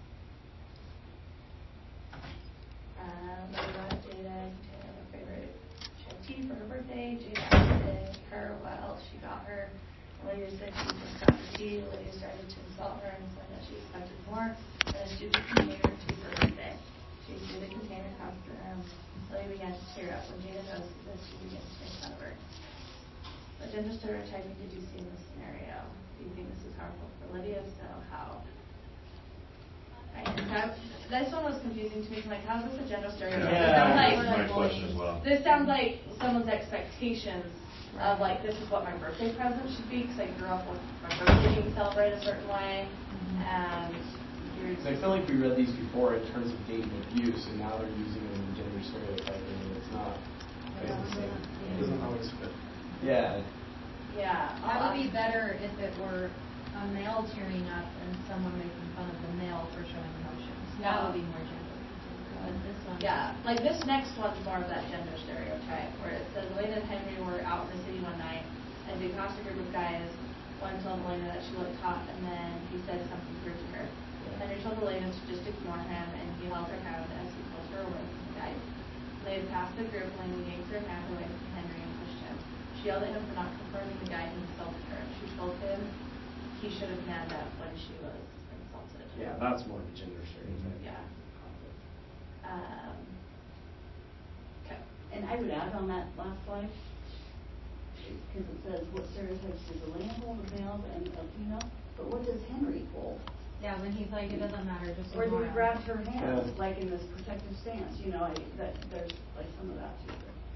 Um, what about Jada? Jada, her favorite. She had tea for her birthday. Jada asked her what else she got her. The lady said she just got the tea. The lady started to insult her and said that she expected more than a stupid container of tea for her birthday. She threw the container across the room. Lily began to tear up. When Jada noticed this, she began to make fun of her. What gender stereotyping did you see in this scenario? Do you think this is harmful for Lydia? If so, how? Right, and that, this one was confusing to me. Like, how is this a gender stereotype? It Yeah, sounds like, that's my question as well. this sounds like someone's expectations of like, this is what my birthday present should be, because I grew up with my birthday being celebrated a certain way, and you're Because I feel like we read these before in terms of dating abuse, and now they're using them in gender stereotyping, and it's not quite the same. It doesn't always fit. Yeah. yeah. That would be better if it were a male tearing up and someone making fun of the male for showing emotions. That would be more gender. But this one. Yeah, like this next one's more of that gender stereotype, where it says Elena and Henry were out in the city one night, and the accost a group of guys. One told Elena that she looked hot, and then he said something rude to her. Henry told Elena to just ignore him, and he held her hand as he pushed her away from the guys. Elena passed the group, and Elena yanked her hand away from Henry and pushed him. She yelled at him for not confronting the guy who insulted her. She told him he should have manned up when she was insulted. Yeah, that's more of a gender stereotype. Yeah. Um, okay. And I would add on that last slide, because it says, what stereotypes does Elena hold of males and of females? But what does Henry hold? Yeah, when he's like, it doesn't matter, just Or ignore he him. grabbed her hand, Yeah. like in this protective stance, you know, I, that, there's like some of that too.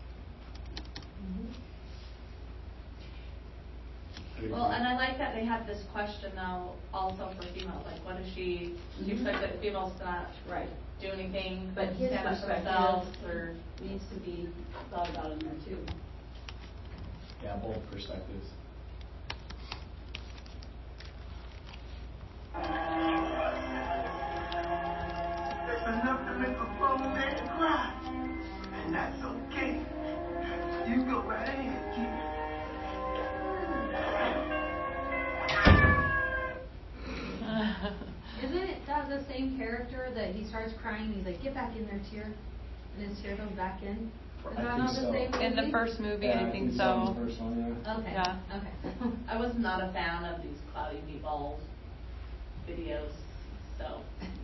Well, and I like that they have this question though, also for females, like what if she, she expects that females to not Right. do anything, But his stand up for perspective themselves, or, needs to be thought about in there too. Yeah, both perspectives. There's enough to make a grown man cry, and that's okay. You go right ahead, Isn't it that the same character that he starts crying, he's like, get back in there, tear, and his tear goes back in? Is I that think not the so. same movie? In the first movie, Yeah, I think so. so. in the first one, yeah. Okay, Yeah. okay. I was not a fan of these cloudy meatballs videos, so.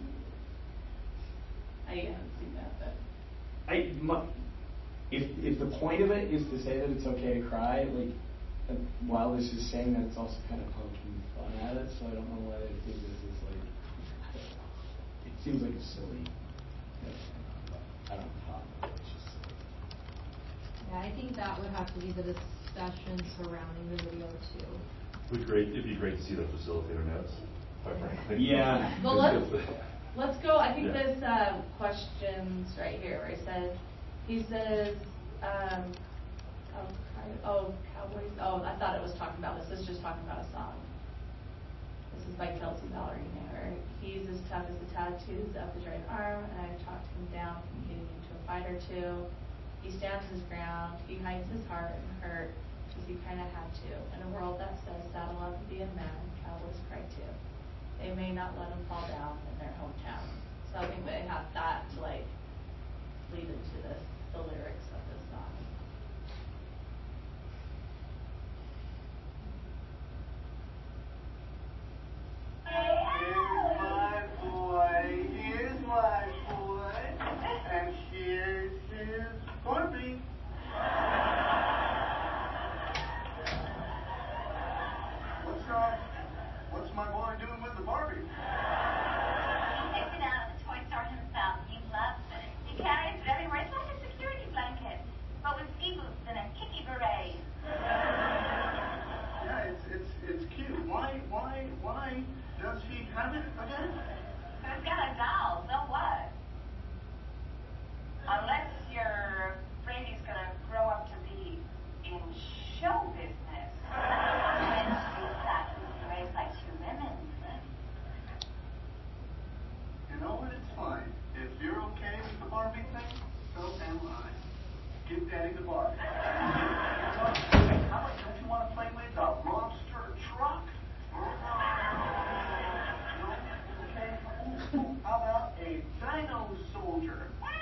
I haven't seen that, but. I, my, if, if the point of it is to say that it's okay to cry, like, uh, while this is saying that, it's also kind of poking fun at it, so I don't know why they think this is like, it seems like a silly, I don't know, it's just silly. Yeah, I think that would have to be the discussion surrounding the video too. It'd be great, it'd be great to see the facilitator notes, quite frankly. Yeah. Well, let's, let's go, I think Yeah. this, uh, question's right here, where he says, he says, um, oh, cry- oh, Cowboys, oh, I thought it was talking about this, this is just talking about a song. This is by Kelsey Ballerina, where he's as tough as the tattoos up his right arm, and I've talked him down from getting into a fight or two. He stands his ground, he hides his heart and hurt, because he kind of had to. In a world that says saddle up and be a man, Cowboys cry too. They may not let him fall down in their hometown. So I think they have that to like lead into this, the lyrics of this song. uh, what's my boy doing with the Barbie? He picked it out at the toy store himself. He loves it. He carries it everywhere. It's like a security blanket, but with ski boots and a kicky beret. Yeah, it's it's it's cute. Why why why does he have it again? It's got a doll, so what? Unless your baby's gonna grow up to be in show business. Then she's got to be raised like two women. You know what? It's fine. If you're okay with the Barbie thing, so am I. Give Daddy the Barbie. How about, don't you want to play with a monster truck? No? Okay. Ooh, how about a dino soldier?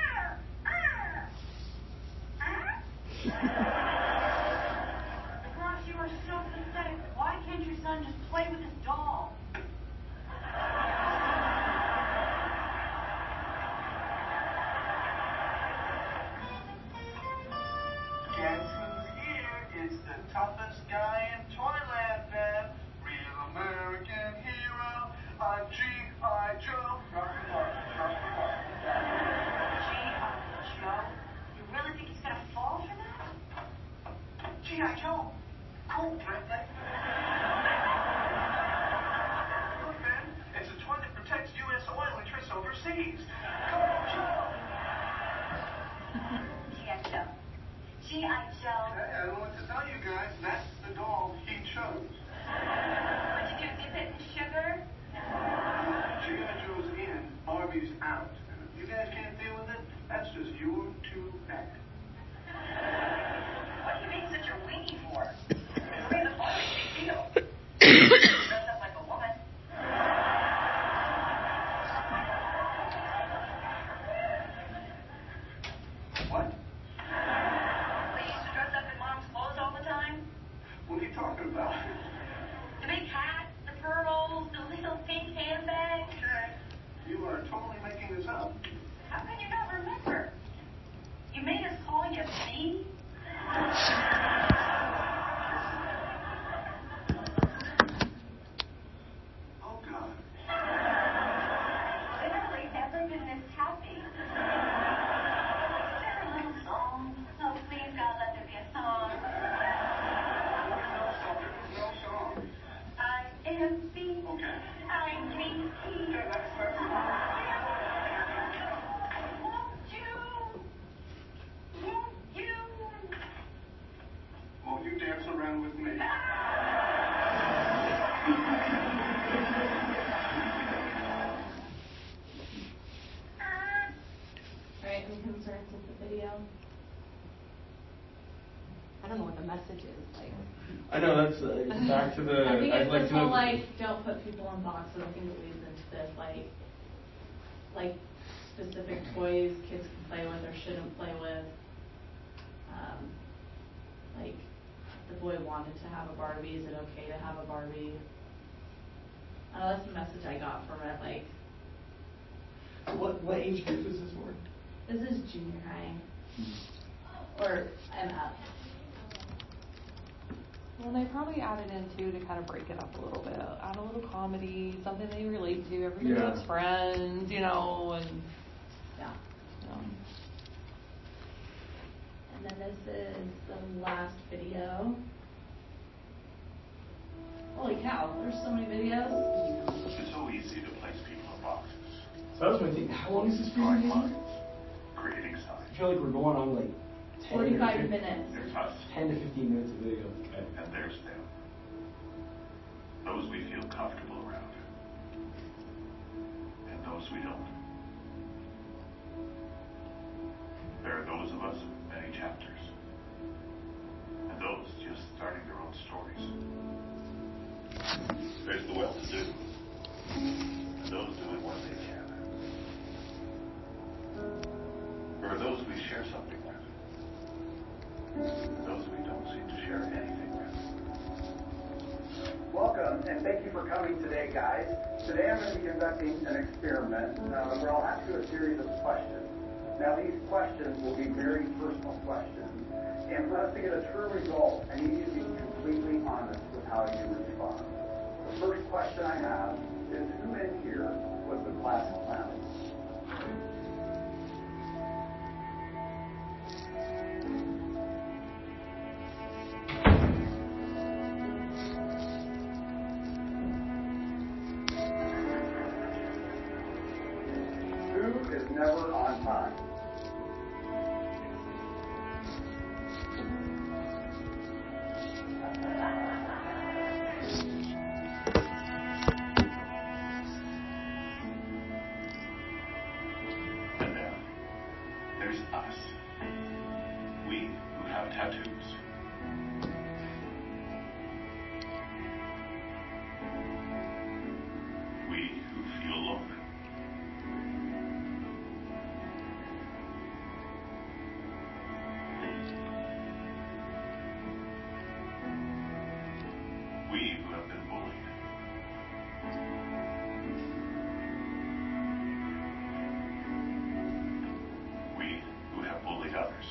Ross, you are so pathetic. Why can't your son just play with his doll? Guess who's here? It's the toughest guy in Toyland, man. Real American hero. I'm G I. Joe. Drop the bar. Drop the bar. G I. Joe? You really think he's gonna fall for that? G I. Joe. Cool, right? Look, man, it's a toy that protects U S oil interests overseas. Come on, Joe. G I. Joe. G I. Joe. Hey, I don't know what to tell you guys. That's the doll he chose. What'd you do? Dip it in sugar? G I. Joe's in, Barbie's out. And if you guys can't deal with it, that's just you're too bad. What are you being such a weenie for? It's really the Barbie's big deal. Dress up like a woman. What? They used to dress up in mom's clothes all the time. What are you talking about? The big hat, the pearls, the little pink handbag. Okay. You are totally making this up. How can you not remember? You made us call you B? Oh, God. Literally never been this happy. Is there a little song? Oh, please, God, let there be a song. No song. No song. I am B. Okay. I'm B. Yeah, that's, that's Won't you? Won't you? Won't you dance around with me? Right, any concerns with the video? I don't know what the message is, like. I know, that's, uh, back to the, I think I'd it's like this to know. whole like, don't put people in boxes, I think it leads into this, like, like specific toys kids can play with or shouldn't play with. Um, like, the boy wanted to have a Barbie, is it okay to have a Barbie? I know that's the message I got from it, like, What, what age group is this for? this is junior high. Or, and up. Well, they probably added in too to kind of break it up a little bit, add a little comedy, something they relate to. Everybody Yeah. loves Friends, you know, and Yeah. um, And then this is the last video. Holy cow, there's so many videos. It's so easy to place people in boxes. So that was my thing. How long is this Drawing presentation? lines, creating signs. I feel like we're going on like ten or Forty-five fifteen minutes. There's us, ten to fifteen minutes of video. Okay. and there's them. Those we feel comfortable around, and those we don't. There are those of us with many chapters, and those just starting their own stories. There's the well-to-do, and those doing what they can. There are those we share something with, and those we don't seem to share anything with. Welcome, and thank you for coming today, guys. Today I'm going to be conducting an experiment uh, where I'll ask you a series of questions. Now, these questions will be very personal questions, and for us to get a true result, I need you to be completely honest with how you respond. question I have is, who in here was the class clown? Who is never on time? And then there's us. We who have tattoos. We who feel lonely. We who have been bullied. We who have bullied others.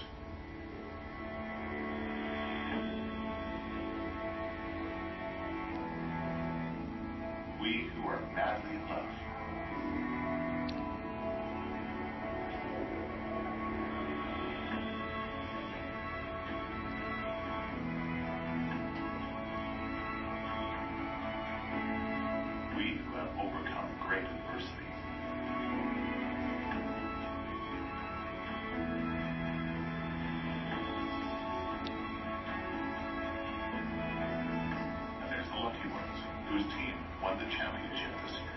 We who are madly in love. We who have overcome great adversity. And there's the lucky ones, whose team won the championship this year.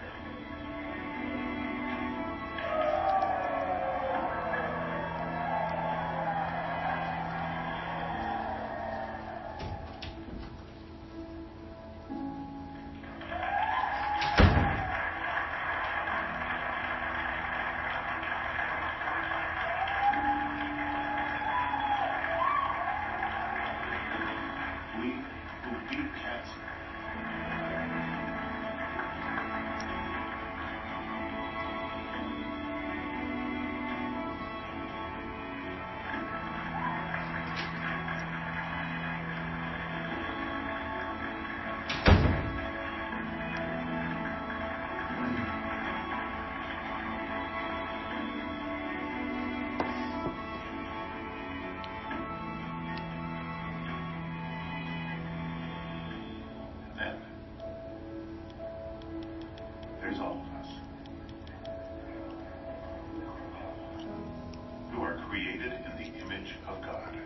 We who beat cancer. And then there's all of us who are created in the image of God.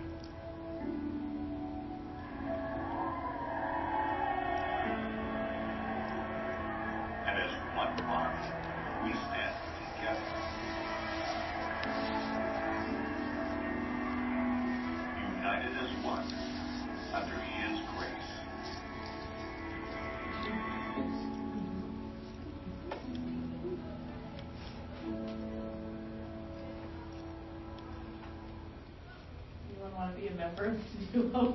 And as one body, we stand together, united as one under His grace. Anyone want to be a member of the duo?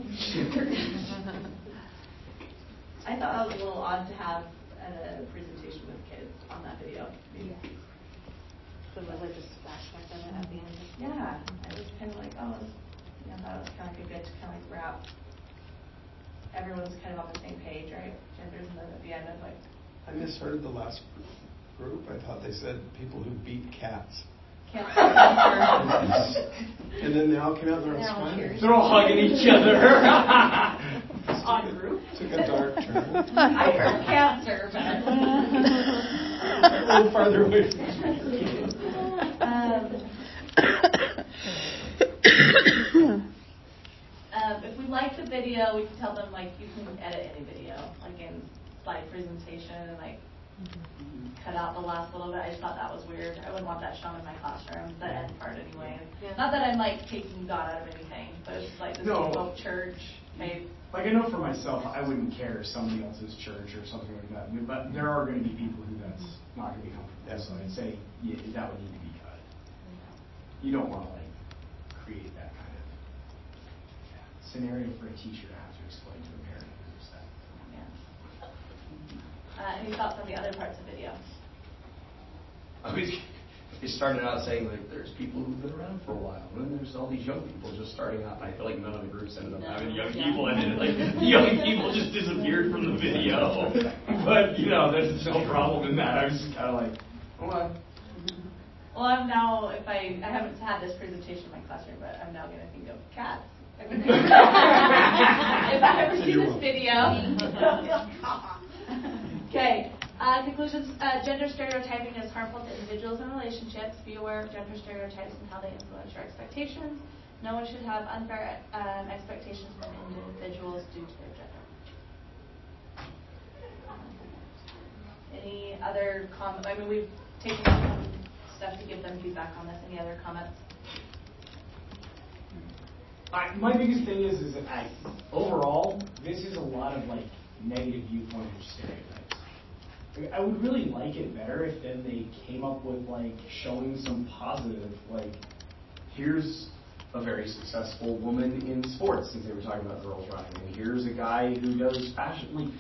I thought that was a little odd to have at a presentation with kids on that video. Yeah. The religious aspect of it at the end. Yeah, I was kind of like, oh, you know, that was kind of like a good to kind of like wrap. Everyone's kind of on the same page, right? Genders, and then at the end, I'm like, I misheard the last group. I thought they said people who beat cats. can't. And then they all came out and they're all They're all smiling. cheers. They're all hugging each other. Odd group. Took a dark turn. I heard cancer, but. A little farther away from you. Um, um, if we like the video, we can tell them, like, you can edit any video, like in slide presentation, and like cut out the last little bit. I just thought that was weird. I wouldn't want that shown in my classroom, the end part anyway. Yeah. Not that I'm like taking God out of anything, but it's like this No. woke church. Okay. Like, I know for myself, I wouldn't care if somebody else's church or something like that, but there are going to be people who that's not going to be comfortable. So I'd say yeah, that would need to be cut. You don't want to like create that kind of yeah, scenario for a teacher to have to explain to a parent who's that. Yeah. Uh, any thoughts on the other parts of video? I was, it started out saying like there's people who've been around for a while, and then there's all these young people just starting out. I feel like none of the groups ended up No, having young yeah. people, and then like the young people just disappeared from the video. but, you know, there's no problem in that. I was just kind of like, hold on. Well, I'm now, if I, I haven't had this presentation in my classroom, but I'm now going to think of cats. If I ever see this video. Okay, uh, conclusions. Uh, gender stereotyping is harmful to individuals and relationships. Be aware of gender stereotypes and how they influence your expectations. No one should have unfair um, expectations from individuals due to their gender. Any other comments? I mean, we've taken some stuff to give them feedback on this. Any other comments? I, my biggest thing is, is that I, overall, this is a lot of like negative viewpoint or stereotypes. Like, I would really like it better if then they came up with like showing some positive, like here's a very successful woman in sports, since they were talking about girls running, and here's a guy who does fashion. Like,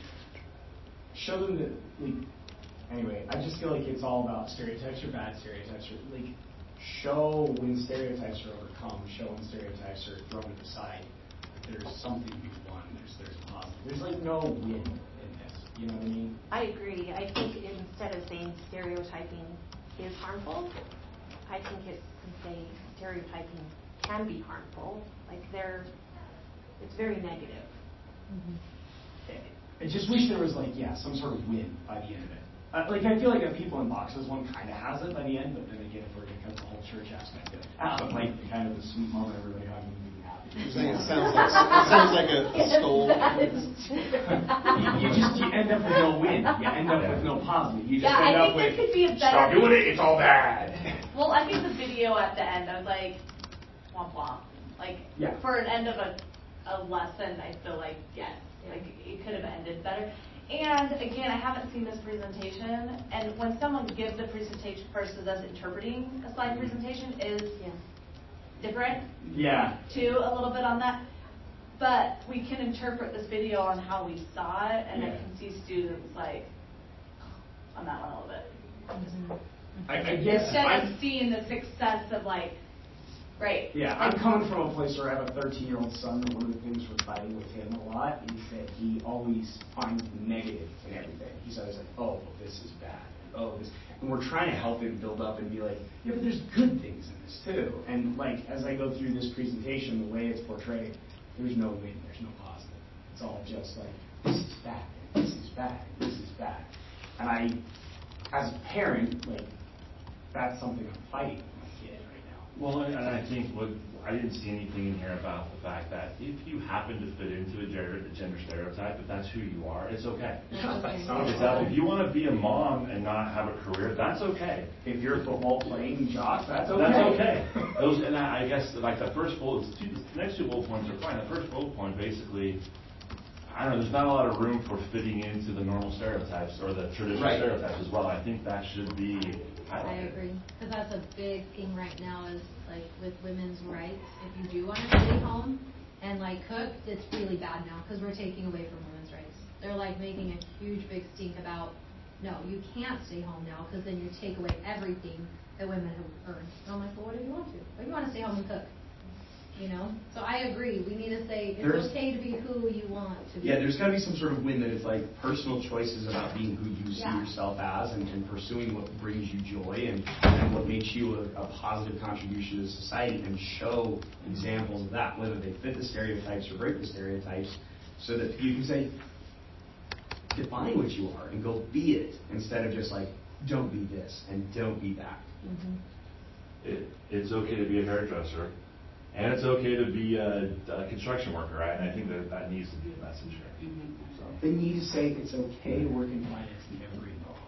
show them that. Like, anyway, I just feel like it's all about stereotypes or bad stereotypes, or like. Show when stereotypes are overcome, show when stereotypes are thrown to the side. There's something you won, there's there's positive. There's like no win in this. You know what I mean? I agree. I think instead of saying stereotyping is harmful, I think it can say stereotyping can be harmful. Like they're, it's very negative. Mm-hmm. I just wish there was like, yeah, some sort of win by the end of it. Uh, like, I feel like that people in boxes one kind of has it by the end, but then again, if we're going to cut the whole church aspect of it, but like kind of the sweet moment, everybody hugging and being happy. You're saying it sounds like it sounds like a, a skull. you, you just you end up with no win. You end up with no positive. You just yeah, end I up think with there could be a better. Stop doing it. It's all bad. Well, I think the video at the end, I was like, womp womp. Like yeah. for an end of a a lesson, I feel like yes, like it could have ended better. And again, I haven't seen this presentation, and when someone gives a presentation versus us interpreting a slide presentation is yeah. different. Yeah. Too, a little bit on that. But we can interpret this video on how we saw it, and yeah. I can see students like on that one a little bit. Mm-hmm. I, I guess Instead I'm, of seeing the success of like, right. Yeah, I'm coming from a place where I have a thirteen-year-old son, and one of the things we're fighting with him a lot is that he always finds the negative in everything. He's always like, oh, well, this is bad. Oh, this. And we're trying to help him build up and be like, yeah, but there's good things in this too. And like, as I go through this presentation, the way it's portrayed, there's no win, there's no positive. It's all just like, this is bad, and this is bad, and this is bad. And I, as a parent, like, that's something I'm fighting with my kid right now. Well, and I think what I didn't see anything in here about the fact that if you happen to fit into a gender, a gender stereotype, if that's who you are, it's okay. That's It's that if you want to be a mom and not have a career, that's okay. If you're a football playing jock, that's okay. That's okay. Those, and I guess like the first bullet, the next two bullet points are fine. The first bullet point basically, I don't know, there's not a lot of room for fitting into the normal stereotypes or the traditional right. stereotypes as well. I think that should be highlighted. I agree. Because that's a big thing right now is like with women's rights. If you do want to stay home and like cook, it's really bad now because we're taking away from women's rights. They're like making a huge big stink about, no, you can't stay home now because then you take away everything that women have earned. And I'm like, well, what do you want to? Well, you want to stay home and cook. You know, so I agree. We need to say it's there's, okay to be who you want to be. Yeah, there's got to be some sort of win that it's like personal choices about being who you see yeah. yourself as and, and pursuing what brings you joy and, and what makes you a, a positive contribution to society, and show examples of that, whether they fit the stereotypes or break the stereotypes, so that you can say, define what you are and go be it, instead of just like, don't be this and don't be that. Mm-hmm. It, it's okay to be a hairdresser. And it's okay to be a, a construction worker, right? And I think that that needs to be a message here. Mm-hmm. So. They need to say it's okay to work in finance and have a green ball.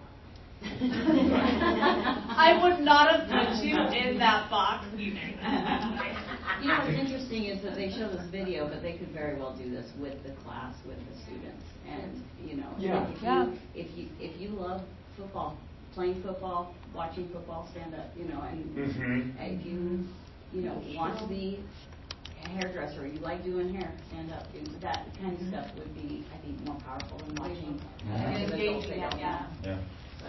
I would not have put you in that box either. You know what's interesting is that they show this video, but they could very well do this with the class, with the students. And, you know, yeah. if, yeah. you, if you if you love football, playing football, watching football, stand up, you know, and mm-hmm. if you... you know, want to be a hairdresser, you like doing hair, stand up, do that kind of stuff would be, I think, more powerful than watching and engaging them, yeah. yeah. So.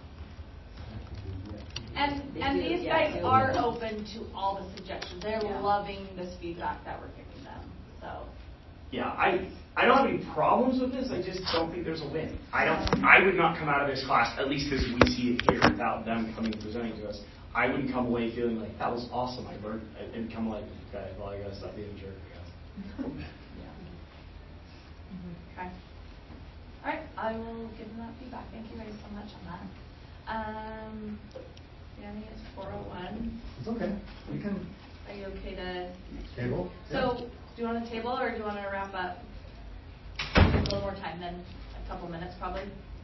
And and these yeah, guys are open to all the suggestions. They're yeah. loving this feedback that we're giving them. So Yeah, I, I don't have any problems with this, I just don't think there's a win. I don't, I would not come out of this class, at least as we see it here, without them coming and presenting to us. I wouldn't come away feeling like, that was awesome, I learned, and come like, okay, well, I gotta stop being a jerk, I guess. Okay. All right, I will give them that feedback. Thank you guys so much on that. Um, Danny, it's four oh one. It's okay. We can Are you okay to? table. So, do you want to table or do you want to wrap up? A little more time than a couple minutes, probably.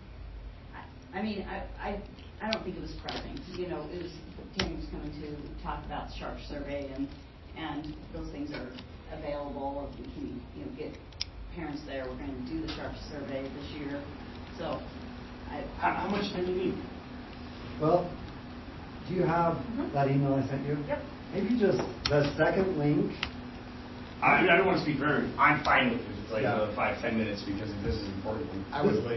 I mean, I, I, I don't think it was pressing. You know, it was, Tammy was coming to talk about the Sharp survey, and, and those things are available. We can, you know, get parents there. We're going to do the Sharp survey this year. So, I. How, how much time do you need? Well, do you have Mm-hmm. that email I sent you? Yep. Maybe just the second link. I, I don't want to speak for everyone. I'm fine with it. It's like Yeah. uh, five, ten minutes because if this is important. I was like,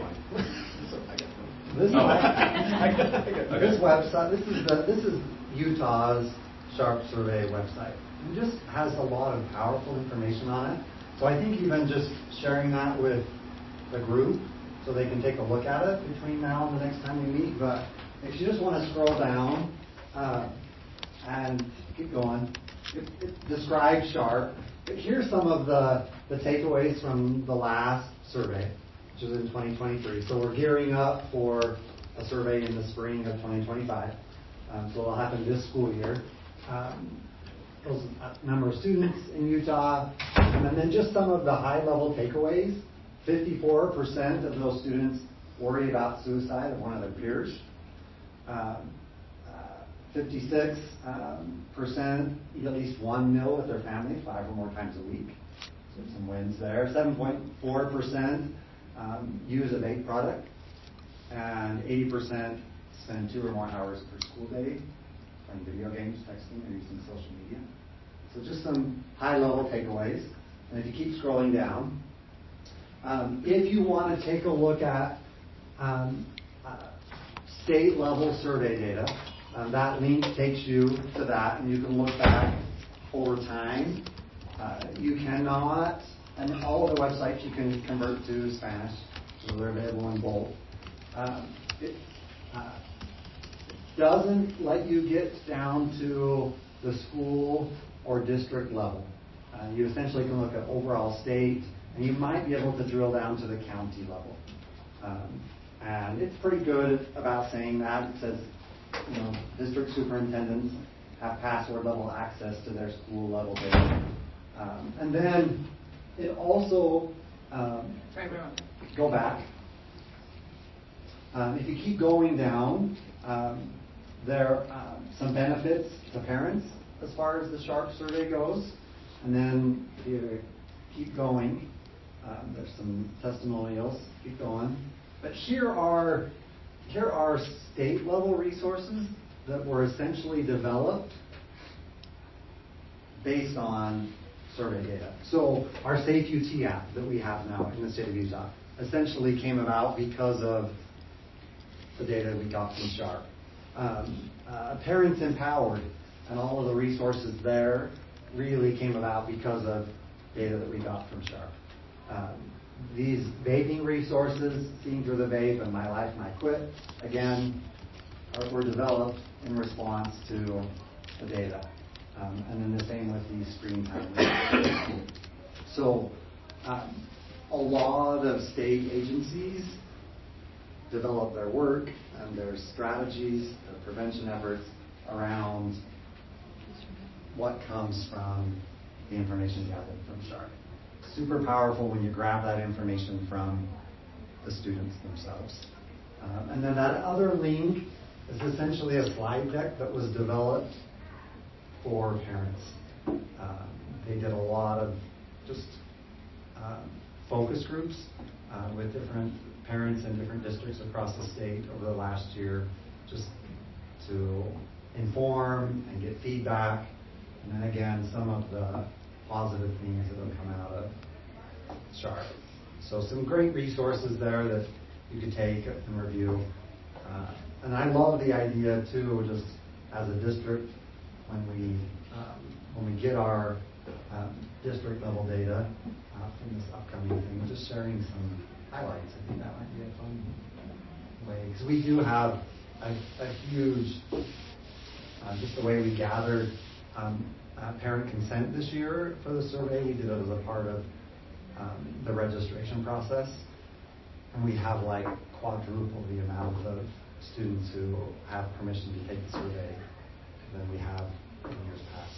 This, Oh. web- I get it, I get it. this website, this is the this is Utah's Sharp Survey website. It just has a lot of powerful information on it. So I think even just sharing that with the group so they can take a look at it between now and the next time we meet. But if you just want to scroll down uh, and keep going, it, it describes Sharp. But here's some of the, the takeaways from the last survey, which was in twenty twenty-three. So we're gearing up for a survey in the spring of twenty twenty-five. Um, so it'll happen this school year. Um, those uh, number of students in Utah, and then just some of the high-level takeaways. fifty-four percent of those students worry about suicide of one of their peers. Um, uh, fifty-six percent um, eat at least one meal with their family five or more times a week. So some wins there. seven point four percent um, use a vape product, and eighty percent spend two or more hours per school day playing video games, texting, or using social media. So just some high-level takeaways. And if you keep scrolling down, um, if you want to take a look at um, uh, state-level survey data, um, that link takes you to that, and you can look back over time. Uh, you cannot, and all of the websites you can convert to Spanish, so they're available in both. Um, it uh, doesn't let you get down to the school or district level. Uh, you essentially can look at overall state, and you might be able to drill down to the county level. Um, and it's pretty good about saying that. It says, you know, district superintendents have password level access to their school level data. Um, and then it also, um, Sorry, we're on. go back. Um, if you keep going down, um, there are um, some benefits to parents as far as the Sharp survey goes. And then if you keep going, um, there's some testimonials. Keep going. But here are here are state level resources that were essentially developed based on survey data. So our Safe U T app that we have now in the state of Utah essentially came about because of the data we got from Sharp. Um, uh, Parents Empowered and all of the resources there really came about because of data that we got from Sharp. Um, these vaping resources, Seeing Through the Vape and My Life, My Quit, again, are, were developed in response to the data. Um, and then the same with these screen time resources. So um, a lot of state agencies develop their work and their strategies, their prevention efforts around what comes from the information gathered from Sharp. Super powerful when you grab that information from the students themselves. Um, and then that other link is essentially a slide deck that was developed for parents. Um, they did a lot of just um, focus groups uh, with different parents in different districts across the state over the last year, just to inform and get feedback. And then again, some of the positive things that have come out of Sharp. So some great resources there that you could take and review. Uh, and I love the idea too, just as a district, when we um, when we get our um, district level data uh, from this upcoming thing, just sharing some highlights. I think that might be a fun way, because we do have a, a huge, uh, just the way we gathered um, uh, parent consent this year for the survey. We did it as a part of um, the registration process, and we have like quadruple the amount of students who have permission to take the survey than we have in years past.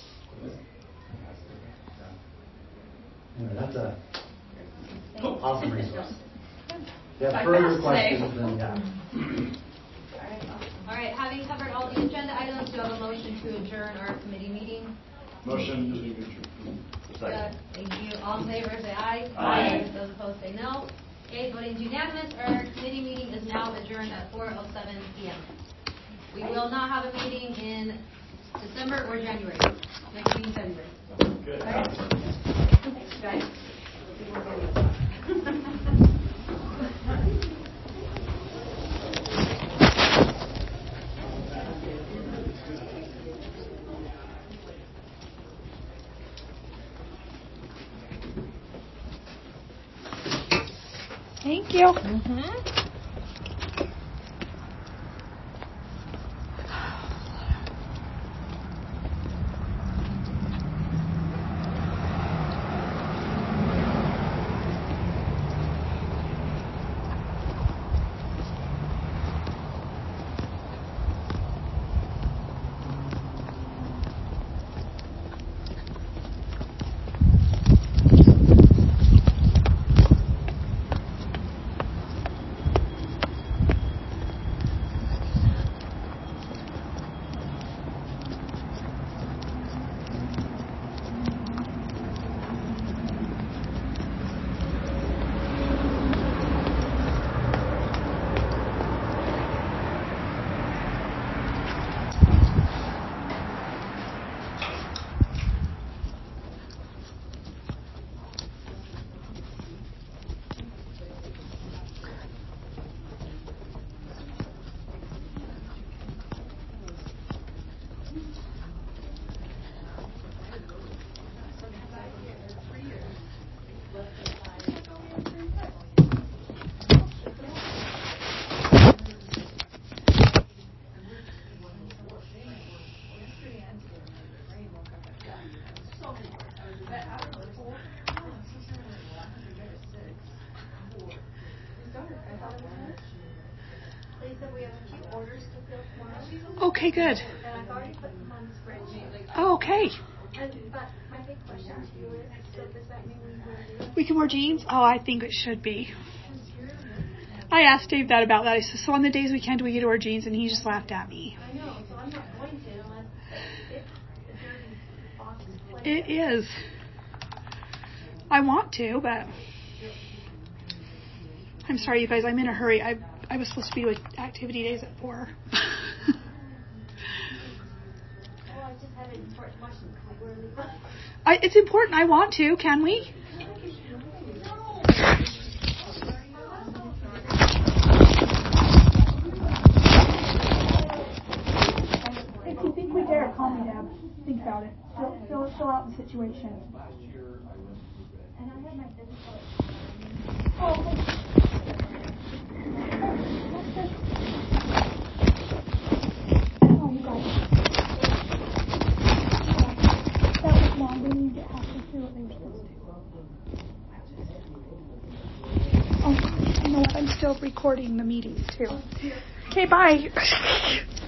Anyway, that's a awesome resource. Yeah, Back further fast questions, today. then yeah. All right, having covered all the agenda items, do you have a motion to adjourn our committee meeting? Motion to adjourn. Uh, Thank you. All in favor, say aye. Aye. Those opposed, say no. Okay, voting is unanimous. Our committee meeting is now adjourned at four oh seven p.m. We will not have a meeting in December or January. Next meeting in February. Good. All right. Thanks, guys. Thank you. Mm-hmm. Okay, good. And I've already put them on the spreadsheet. Oh, okay. And, but my big question to you is, so does that mean we wear jeans? We can wear jeans? Oh, I think it should be. I asked Dave that about that. I said, so on the days we can, do we get to wear jeans? And he just laughed at me. I know, so I'm not going to unless it's a dirty box. It is. I want to, but I'm sorry, you guys. I'm in a hurry. I I was supposed to be with activity days at four. Well, I just had an important question. Can we wear Levi's? I, it's important. I want to. Can we? If you think we dare, call me, Deb. Think about it. Fill, fill, fill out the situation. And I have my physical. Oh, okay. Oh, you guys. That was long. They didn't get halfway through what they were supposed to. Oh, you know what? I'm still recording the meetings, too. Okay, bye.